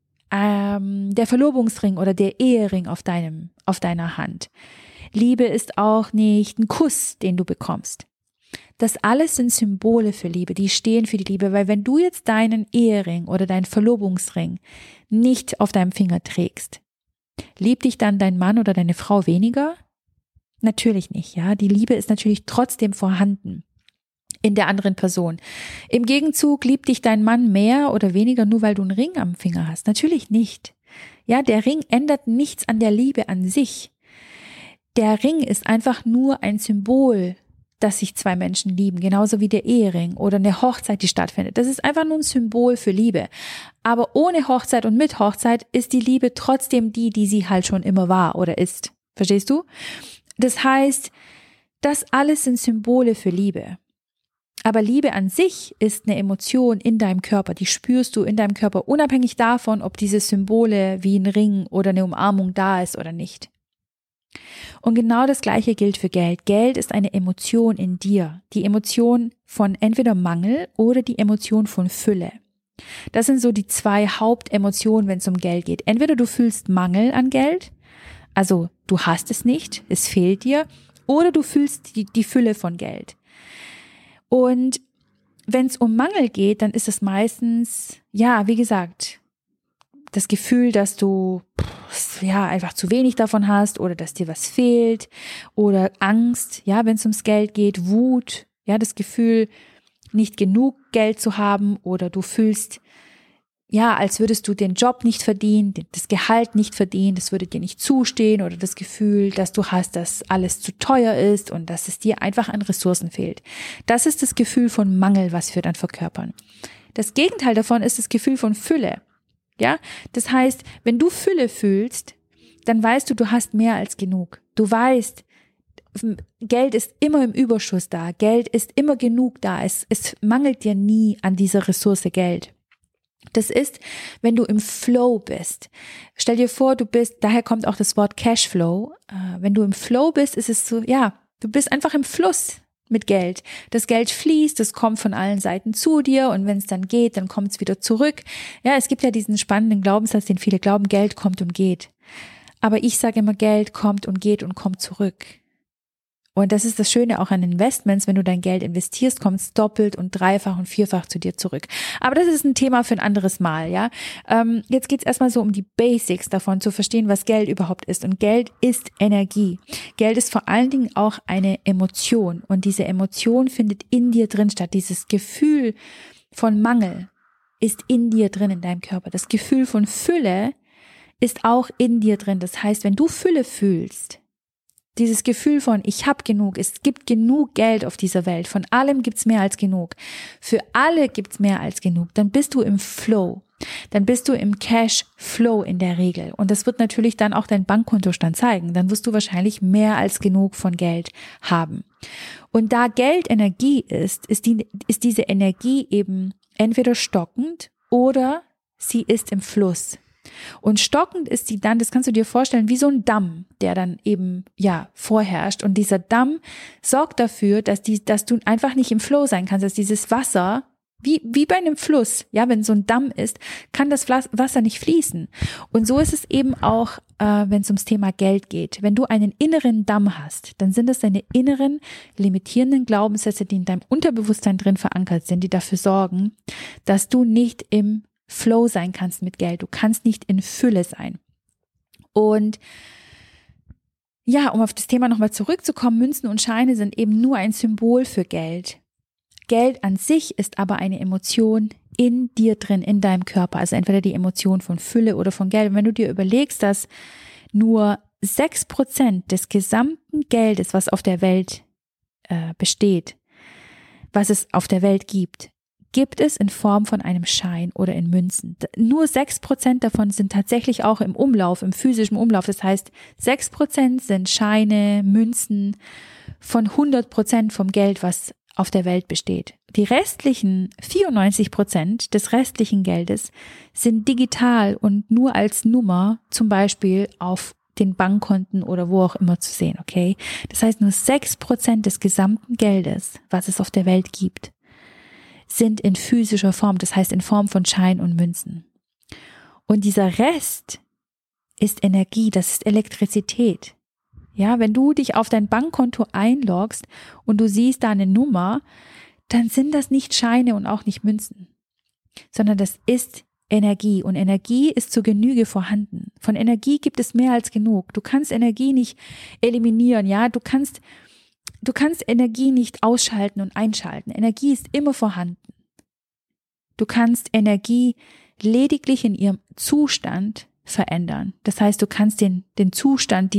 der Verlobungsring oder der Ehering auf deiner Hand. Liebe ist auch nicht ein Kuss, den du bekommst. Das alles sind Symbole für Liebe, die stehen für die Liebe, weil wenn du jetzt deinen Ehering oder deinen Verlobungsring nicht auf deinem Finger trägst, Liebt dich dann dein Mann oder deine Frau weniger? Natürlich nicht, ja. Die Liebe ist natürlich trotzdem vorhanden in der anderen Person. Im Gegenzug liebt dich dein Mann mehr oder weniger, nur weil du einen Ring am Finger hast? Natürlich nicht. Ja, der Ring ändert nichts an der Liebe an sich. Der Ring ist einfach nur ein Symbol, dass sich zwei Menschen lieben, genauso wie der Ehering oder eine Hochzeit, die stattfindet. Das ist einfach nur ein Symbol für Liebe. Aber ohne Hochzeit und mit Hochzeit ist die Liebe trotzdem die sie halt schon immer war oder ist. Verstehst du? Das heißt, das alles sind Symbole für Liebe. Aber Liebe an sich ist eine Emotion in deinem Körper, die spürst du in deinem Körper, unabhängig davon, ob diese Symbole wie ein Ring oder eine Umarmung da ist oder nicht. Und genau das Gleiche gilt für Geld. Geld ist eine Emotion in dir, die Emotion von entweder Mangel oder die Emotion von Fülle. Das sind so die zwei Hauptemotionen, wenn es um Geld geht. Entweder du fühlst Mangel an Geld, also du hast es nicht, es fehlt dir, oder du fühlst die Fülle von Geld. Und wenn es um Mangel geht, dann ist es meistens, ja, wie gesagt, das Gefühl, dass du einfach zu wenig davon hast oder dass dir was fehlt oder Angst, ja, wenn es ums Geld geht, Wut, ja, das Gefühl, nicht genug Geld zu haben oder du fühlst, ja, als würdest du den Job nicht verdienen, das Gehalt nicht verdienen, das würde dir nicht zustehen oder das Gefühl, dass du hast, dass alles zu teuer ist und dass es dir einfach an Ressourcen fehlt. Das ist das Gefühl von Mangel, was wir dann verkörpern. Das Gegenteil davon ist das Gefühl von Fülle. Ja, das heißt, wenn du Fülle fühlst, dann weißt du, du hast mehr als genug. Du weißt, Geld ist immer im Überschuss da. Geld ist immer genug da. Es mangelt dir nie an dieser Ressource Geld. Das ist, wenn du im Flow bist. Stell dir vor, daher kommt auch das Wort Cashflow. Wenn du im Flow bist, ist es so, ja, du bist einfach im Fluss mit Geld. Das Geld fließt, es kommt von allen Seiten zu dir und wenn es dann geht, dann kommt es wieder zurück. Ja, es gibt ja diesen spannenden Glaubenssatz, den viele glauben, Geld kommt und geht. Aber ich sage immer, Geld kommt und geht und kommt zurück. Und das ist das Schöne auch an Investments, wenn du dein Geld investierst, kommt es doppelt und dreifach und vierfach zu dir zurück. Aber das ist ein Thema für ein anderes Mal, ja. Jetzt geht's erstmal so um die Basics davon, zu verstehen, was Geld überhaupt ist. Und Geld ist Energie. Geld ist vor allen Dingen auch eine Emotion. Und diese Emotion findet in dir drin statt. Dieses Gefühl von Mangel ist in dir drin in deinem Körper. Das Gefühl von Fülle ist auch in dir drin. Das heißt, wenn du Fülle fühlst, dieses Gefühl von, ich habe genug, es gibt genug Geld auf dieser Welt, von allem gibt's mehr als genug, für alle gibt's mehr als genug, dann bist du im Flow, dann bist du im Cash-Flow in der Regel und das wird natürlich dann auch dein Bankkontostand zeigen, dann wirst du wahrscheinlich mehr als genug von Geld haben. Und da Geld Energie ist diese Energie eben entweder stockend oder sie ist im Fluss. Und stockend ist sie dann, das kannst du dir vorstellen, wie so ein Damm, der dann eben, ja, vorherrscht. Und dieser Damm sorgt dafür, dass du einfach nicht im Flow sein kannst, dass dieses Wasser, wie bei einem Fluss, ja, wenn so ein Damm ist, kann das Wasser nicht fließen. Und so ist es eben auch, wenn es ums Thema Geld geht. Wenn du einen inneren Damm hast, dann sind es deine inneren, limitierenden Glaubenssätze, die in deinem Unterbewusstsein drin verankert sind, die dafür sorgen, dass du nicht im Flow sein kannst mit Geld. Du kannst nicht in Fülle sein. Und ja, um auf das Thema nochmal zurückzukommen, Münzen und Scheine sind eben nur ein Symbol für Geld. Geld an sich ist aber eine Emotion in dir drin, in deinem Körper. Also entweder die Emotion von Fülle oder von Geld. Und wenn du dir überlegst, dass nur 6% des gesamten Geldes, was auf der Welt besteht, was es auf der Welt gibt es in Form von einem Schein oder in Münzen. Nur 6% davon sind tatsächlich auch im Umlauf, im physischen Umlauf. Das heißt, 6% sind Scheine, Münzen von 100% vom Geld, was auf der Welt besteht. Die restlichen 94% des restlichen Geldes sind digital und nur als Nummer zum Beispiel auf den Bankkonten oder wo auch immer zu sehen, okay? Das heißt, nur 6% des gesamten Geldes, was es auf der Welt gibt, sind in physischer Form, das heißt in Form von Schein und Münzen. Und dieser Rest ist Energie, das ist Elektrizität. Ja, wenn du dich auf dein Bankkonto einloggst und du siehst da eine Nummer, dann sind das nicht Scheine und auch nicht Münzen, sondern das ist Energie und Energie ist zur Genüge vorhanden. Von Energie gibt es mehr als genug. Du kannst Energie nicht eliminieren, ja? Du kannst Energie nicht ausschalten und einschalten. Energie ist immer vorhanden. Du kannst Energie lediglich in ihrem Zustand verändern. Das heißt, du kannst den Zustand,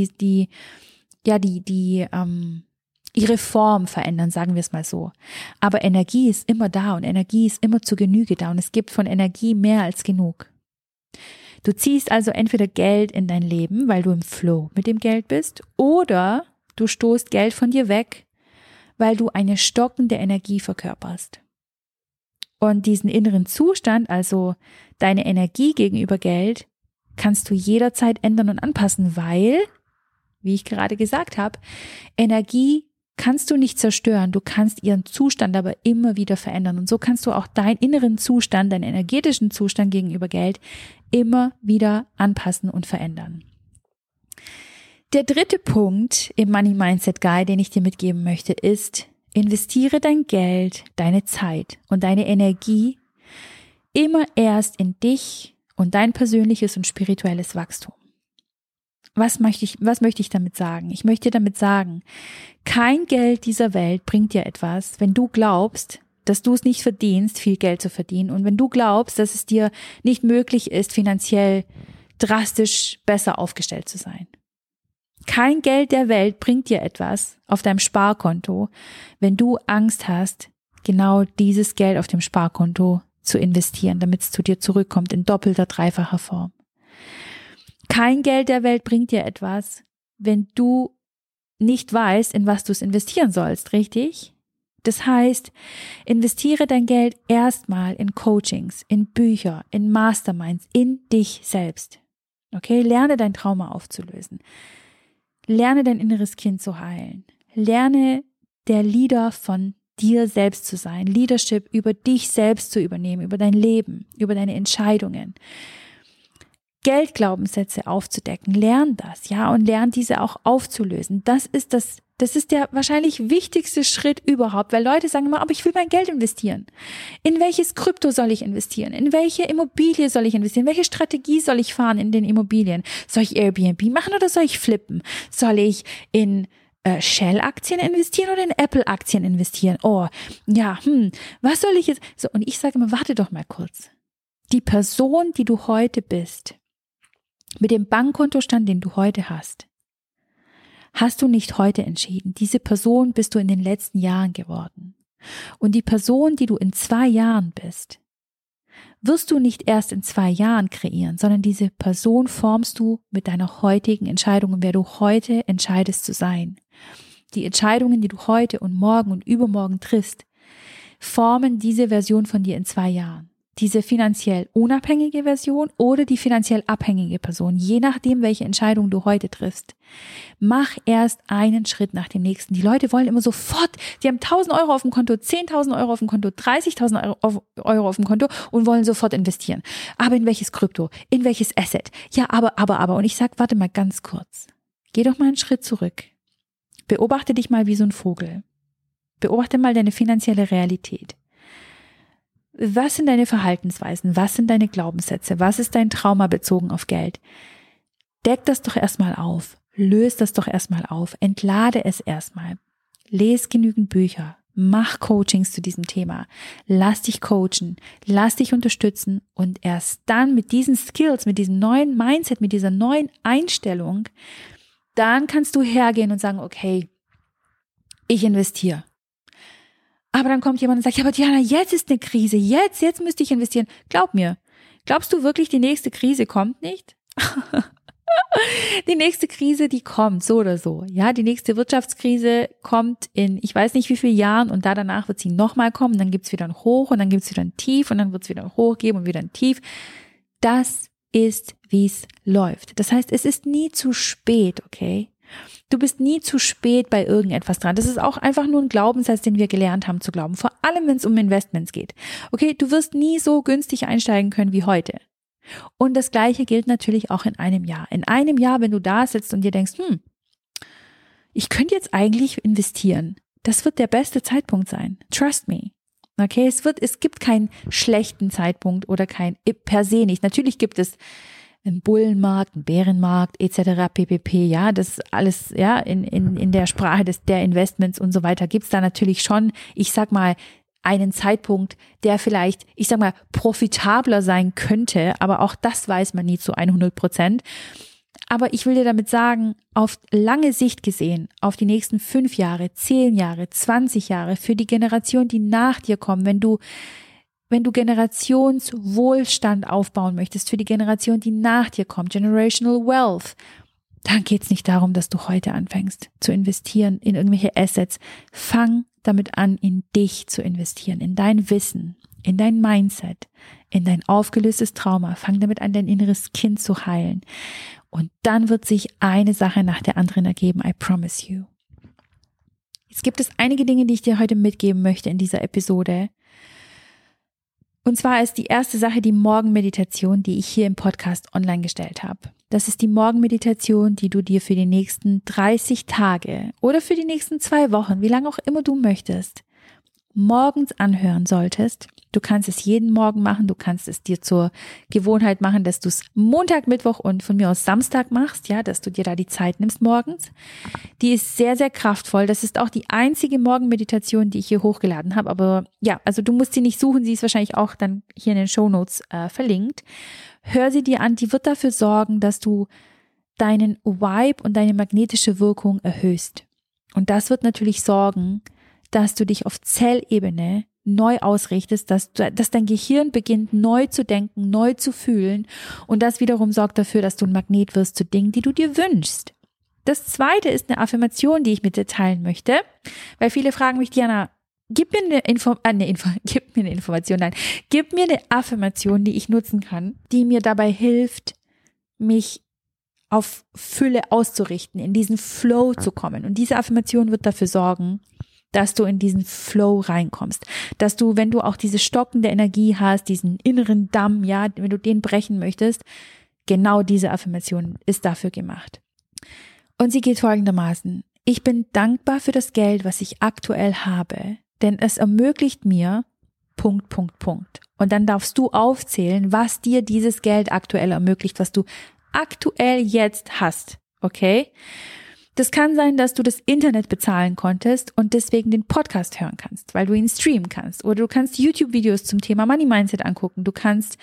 ihre Form verändern, sagen wir es mal so. Aber Energie ist immer da und Energie ist immer zur Genüge da und es gibt von Energie mehr als genug. Du ziehst also entweder Geld in dein Leben, weil du im Flow mit dem Geld bist, oder du stoßt Geld von dir weg, weil du eine stockende Energie verkörperst. Und diesen inneren Zustand, also deine Energie gegenüber Geld, kannst du jederzeit ändern und anpassen, weil, wie ich gerade gesagt habe, Energie kannst du nicht zerstören, du kannst ihren Zustand aber immer wieder verändern. Und so kannst du auch deinen inneren Zustand, deinen energetischen Zustand gegenüber Geld immer wieder anpassen und verändern. Der dritte Punkt im Money Mindset Guide, den ich dir mitgeben möchte, ist: Investiere dein Geld, deine Zeit und deine Energie immer erst in dich und dein persönliches und spirituelles Wachstum. Was möchte ich damit sagen? Ich möchte damit sagen, kein Geld dieser Welt bringt dir etwas, wenn du glaubst, dass du es nicht verdienst, viel Geld zu verdienen, und wenn du glaubst, dass es dir nicht möglich ist, finanziell drastisch besser aufgestellt zu sein. Kein Geld der Welt bringt dir etwas auf deinem Sparkonto, wenn du Angst hast, genau dieses Geld auf dem Sparkonto zu investieren, damit es zu dir zurückkommt in doppelter, dreifacher Form. Kein Geld der Welt bringt dir etwas, wenn du nicht weißt, in was du es investieren sollst, richtig? Das heißt, investiere dein Geld erstmal in Coachings, in Bücher, in Masterminds, in dich selbst. Okay, lerne dein Trauma aufzulösen. Lerne dein inneres Kind zu heilen. Lerne der Leader von dir selbst zu sein. Leadership über dich selbst zu übernehmen, über dein Leben, über deine Entscheidungen. Geldglaubenssätze aufzudecken. Lern das, ja, und lern diese auch aufzulösen. Das ist der wahrscheinlich wichtigste Schritt überhaupt, weil Leute sagen immer, aber ich will mein Geld investieren. In welches Krypto soll ich investieren? In welche Immobilie soll ich investieren? Welche Strategie soll ich fahren in den Immobilien? Soll ich Airbnb machen oder soll ich flippen? Soll ich in Shell-Aktien investieren oder in Apple-Aktien investieren? Oh, ja, was soll ich jetzt? So, und ich sage immer, warte doch mal kurz. Die Person, die du heute bist, mit dem Bankkontostand, den du heute hast du nicht heute entschieden. Diese Person bist du in den letzten Jahren geworden. Und die Person, die du in 2 Jahren bist, wirst du nicht erst in 2 Jahren kreieren, sondern diese Person formst du mit deiner heutigen Entscheidung und wer du heute entscheidest zu sein. Die Entscheidungen, die du heute und morgen und übermorgen triffst, formen diese Version von dir in 2 Jahren. Diese finanziell unabhängige Version oder die finanziell abhängige Person, je nachdem, welche Entscheidung du heute triffst. Mach erst einen Schritt nach dem nächsten. Die Leute wollen immer sofort, die haben 1.000 Euro auf dem Konto, 10.000 Euro auf dem Konto, 30.000 Euro auf dem Konto und wollen sofort investieren. Aber in welches Krypto? In welches Asset? Ja, aber. Und ich sag, warte mal ganz kurz. Geh doch mal einen Schritt zurück. Beobachte dich mal wie so ein Vogel. Beobachte mal deine finanzielle Realität. Was sind deine Verhaltensweisen? Was sind deine Glaubenssätze? Was ist dein Trauma bezogen auf Geld? Deck das doch erstmal auf. Löse das doch erstmal auf. Entlade es erstmal. Lies genügend Bücher. Mach Coachings zu diesem Thema. Lass dich coachen. Lass dich unterstützen. Und erst dann mit diesen Skills, mit diesem neuen Mindset, mit dieser neuen Einstellung, dann kannst du hergehen und sagen, okay, ich investiere. Aber dann kommt jemand und sagt, ja, aber Diana, jetzt ist eine Krise, jetzt müsste ich investieren. Glaub mir, glaubst du wirklich, die nächste Krise kommt nicht? Die nächste Krise, die kommt, so oder so. Ja, die nächste Wirtschaftskrise kommt in, ich weiß nicht wie viele Jahren und danach wird sie nochmal kommen, dann gibt's wieder ein Hoch und dann gibt's wieder ein Tief und dann wird's wieder ein Hoch geben und wieder ein Tief. Das ist, wie es läuft. Das heißt, es ist nie zu spät, okay? Du bist nie zu spät bei irgendetwas dran. Das ist auch einfach nur ein Glaubenssatz, den wir gelernt haben zu glauben. Vor allem, wenn es um Investments geht. Okay, du wirst nie so günstig einsteigen können wie heute. Und das Gleiche gilt natürlich auch in einem Jahr. In einem Jahr, wenn du da sitzt und dir denkst, ich könnte jetzt eigentlich investieren. Das wird der beste Zeitpunkt sein. Trust me. Okay, es gibt keinen schlechten Zeitpunkt oder kein per se nicht. Natürlich gibt es einen Bullenmarkt, einen Bärenmarkt etc. pp. Ja, das alles, ja, in der Sprache der Investments und so weiter gibt's da natürlich schon, ich sag mal, einen Zeitpunkt, der vielleicht, ich sag mal, profitabler sein könnte, aber auch das weiß man nie zu 100%. Aber ich will dir damit sagen, auf lange Sicht gesehen, auf die nächsten 5 Jahre, 10 Jahre, 20 Jahre, für die Generation, die nach dir kommen, wenn du Generationswohlstand aufbauen möchtest, für die Generation, die nach dir kommt, Generational Wealth, dann geht's nicht darum, dass du heute anfängst zu investieren in irgendwelche Assets. Fang damit an, in dich zu investieren, in dein Wissen, in dein Mindset, in dein aufgelöstes Trauma. Fang damit an, dein inneres Kind zu heilen. Und dann wird sich eine Sache nach der anderen ergeben. I promise you. Jetzt gibt es einige Dinge, die ich dir heute mitgeben möchte in dieser Episode. Und zwar ist die erste Sache die Morgenmeditation, die ich hier im Podcast online gestellt habe. Das ist die Morgenmeditation, die du dir für die nächsten 30 Tage oder für die nächsten 2 Wochen, wie lange auch immer du möchtest, morgens anhören solltest. Du kannst es jeden Morgen machen, du kannst es dir zur Gewohnheit machen, dass du es Montag, Mittwoch und von mir aus Samstag machst, ja, dass du dir da die Zeit nimmst morgens. Die ist sehr, sehr kraftvoll. Das ist auch die einzige Morgenmeditation, die ich hier hochgeladen habe. Aber ja, also du musst sie nicht suchen, sie ist wahrscheinlich auch dann hier in den Shownotes verlinkt. Hör sie dir an, die wird dafür sorgen, dass du deinen Vibe und deine magnetische Wirkung erhöhst. Und das wird natürlich sorgen, dass du dich auf Zellebene neu ausrichtest, dass dein Gehirn beginnt neu zu denken, neu zu fühlen und das wiederum sorgt dafür, dass du ein Magnet wirst zu Dingen, die du dir wünschst. Das zweite ist eine Affirmation, die ich mit dir teilen möchte, weil viele fragen mich, Diana, gib mir eine Affirmation, die ich nutzen kann, die mir dabei hilft, mich auf Fülle auszurichten, in diesen Flow zu kommen. Und diese Affirmation wird dafür sorgen, dass du in diesen Flow reinkommst, dass du, wenn du auch diese stockende Energie hast, diesen inneren Damm, ja, wenn du den brechen möchtest, genau diese Affirmation ist dafür gemacht. Und sie geht folgendermaßen: Ich bin dankbar für das Geld, was ich aktuell habe, denn es ermöglicht mir ... Und dann darfst du aufzählen, was dir dieses Geld aktuell ermöglicht, was du aktuell jetzt hast, okay? Das kann sein, dass du das Internet bezahlen konntest und deswegen den Podcast hören kannst, weil du ihn streamen kannst. Oder du kannst YouTube-Videos zum Thema Money Mindset angucken. Du kannst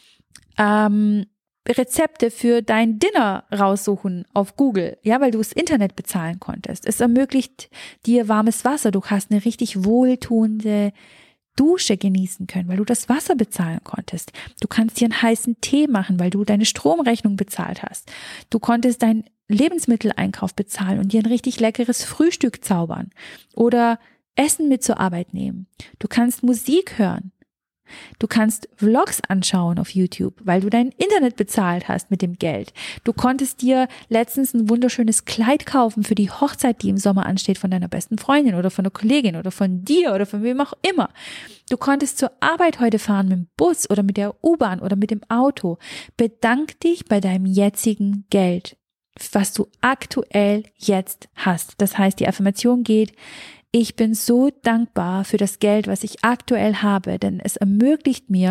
Rezepte für dein Dinner raussuchen auf Google, ja, weil du das Internet bezahlen konntest. Es ermöglicht dir warmes Wasser. Du hast eine richtig wohltuende Dusche genießen können, weil du das Wasser bezahlen konntest. Du kannst dir einen heißen Tee machen, weil du deine Stromrechnung bezahlt hast. Du konntest deinen Lebensmitteleinkauf bezahlen und dir ein richtig leckeres Frühstück zaubern oder Essen mit zur Arbeit nehmen. Du kannst Musik hören. Du kannst Vlogs anschauen auf YouTube, weil du dein Internet bezahlt hast mit dem Geld. Du konntest dir letztens ein wunderschönes Kleid kaufen für die Hochzeit, die im Sommer ansteht, von deiner besten Freundin oder von einer Kollegin oder von dir oder von wem auch immer. Du konntest zur Arbeit heute fahren mit dem Bus oder mit der U-Bahn oder mit dem Auto. Bedank dich bei deinem jetzigen Geld, was du aktuell jetzt hast. Das heißt, die Affirmation geht: Ich bin so dankbar für das Geld, was ich aktuell habe, denn es ermöglicht mir ...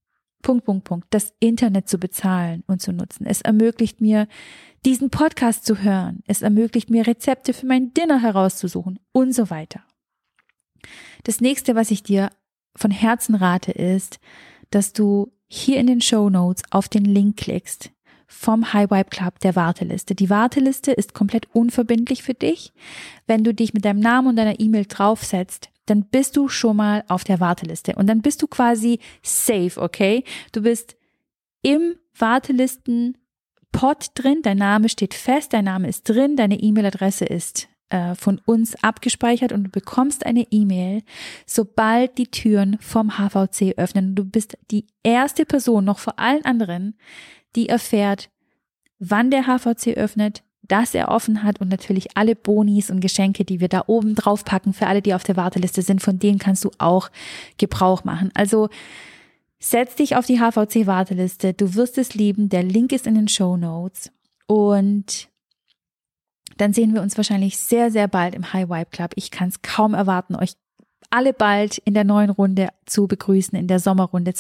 das Internet zu bezahlen und zu nutzen. Es ermöglicht mir, diesen Podcast zu hören. Es ermöglicht mir, Rezepte für mein Dinner herauszusuchen und so weiter. Das nächste, was ich dir von Herzen rate, ist, dass du hier in den Shownotes auf den Link klickst vom High Vibe Club, der Warteliste. Die Warteliste ist komplett unverbindlich für dich. Wenn du dich mit deinem Namen und deiner E-Mail draufsetzt, dann bist du schon mal auf der Warteliste und dann bist du quasi safe, okay? Du bist im Wartelisten-Pot drin, dein Name steht fest, dein Name ist drin, deine E-Mail-Adresse ist von uns abgespeichert und du bekommst eine E-Mail, sobald die Türen vom HVC öffnen. Du bist die erste Person, noch vor allen anderen, die erfährt, wann der HVC öffnet, dass er offen hat und natürlich alle Bonis und Geschenke, die wir da oben drauf packen für alle, die auf der Warteliste sind, von denen kannst du auch Gebrauch machen. Also setz dich auf die HVC-Warteliste, du wirst es lieben, der Link ist in den Shownotes und dann sehen wir uns wahrscheinlich sehr, sehr bald im High Vibe Club. Ich kann es kaum erwarten, euch alle bald in der neuen Runde zu begrüßen, in der Sommerrunde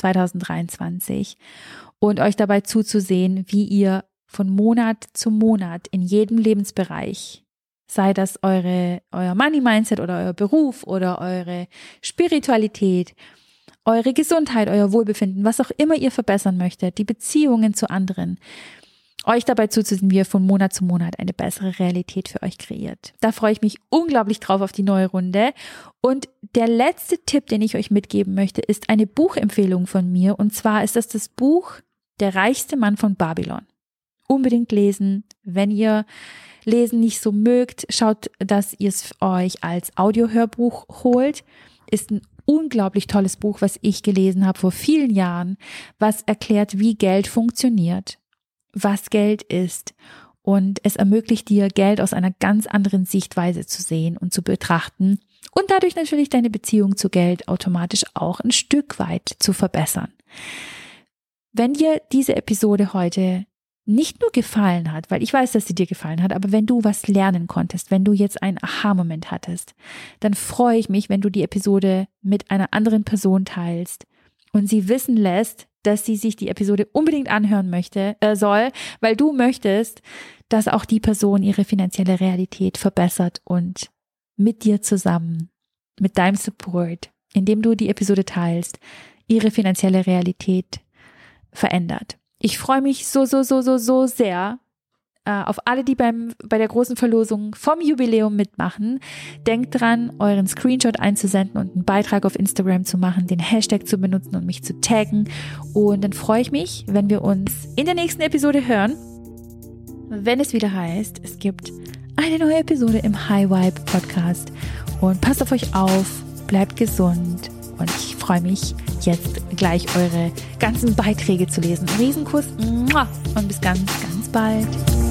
2023 und euch dabei zuzusehen, wie ihr von Monat zu Monat in jedem Lebensbereich, sei das euer Money-Mindset oder euer Beruf oder eure Spiritualität, eure Gesundheit, euer Wohlbefinden, was auch immer ihr verbessern möchtet, die Beziehungen zu anderen, euch dabei zuzusehen, wie ihr von Monat zu Monat eine bessere Realität für euch kreiert. Da freue ich mich unglaublich drauf auf die neue Runde. Und der letzte Tipp, den ich euch mitgeben möchte, ist eine Buchempfehlung von mir. Und zwar ist das Buch Der reichste Mann von Babylon. Unbedingt lesen. Wenn ihr Lesen nicht so mögt, schaut, dass ihr es euch als Audiohörbuch holt. Ist ein unglaublich tolles Buch, was ich gelesen habe vor vielen Jahren, was erklärt, wie Geld funktioniert, was Geld ist, und es ermöglicht dir, Geld aus einer ganz anderen Sichtweise zu sehen und zu betrachten und dadurch natürlich deine Beziehung zu Geld automatisch auch ein Stück weit zu verbessern. Wenn dir diese Episode heute nicht nur gefallen hat, weil ich weiß, dass sie dir gefallen hat, aber wenn du was lernen konntest, wenn du jetzt einen Aha-Moment hattest, dann freue ich mich, wenn du die Episode mit einer anderen Person teilst und sie wissen lässt, dass sie sich die Episode unbedingt anhören soll, weil du möchtest, dass auch die Person ihre finanzielle Realität verbessert und mit dir zusammen, mit deinem Support, indem du die Episode teilst, ihre finanzielle Realität verändert. Ich freue mich so sehr auf alle, die bei der großen Verlosung vom Jubiläum mitmachen. Denkt dran, euren Screenshot einzusenden und einen Beitrag auf Instagram zu machen, den Hashtag zu benutzen und mich zu taggen. Und dann freue ich mich, wenn wir uns in der nächsten Episode hören, wenn es wieder heißt, es gibt eine neue Episode im High Vibe Podcast. Und passt auf euch auf, bleibt gesund und ich freue mich, jetzt gleich eure ganzen Beiträge zu lesen. Riesenkuss und bis ganz, ganz bald.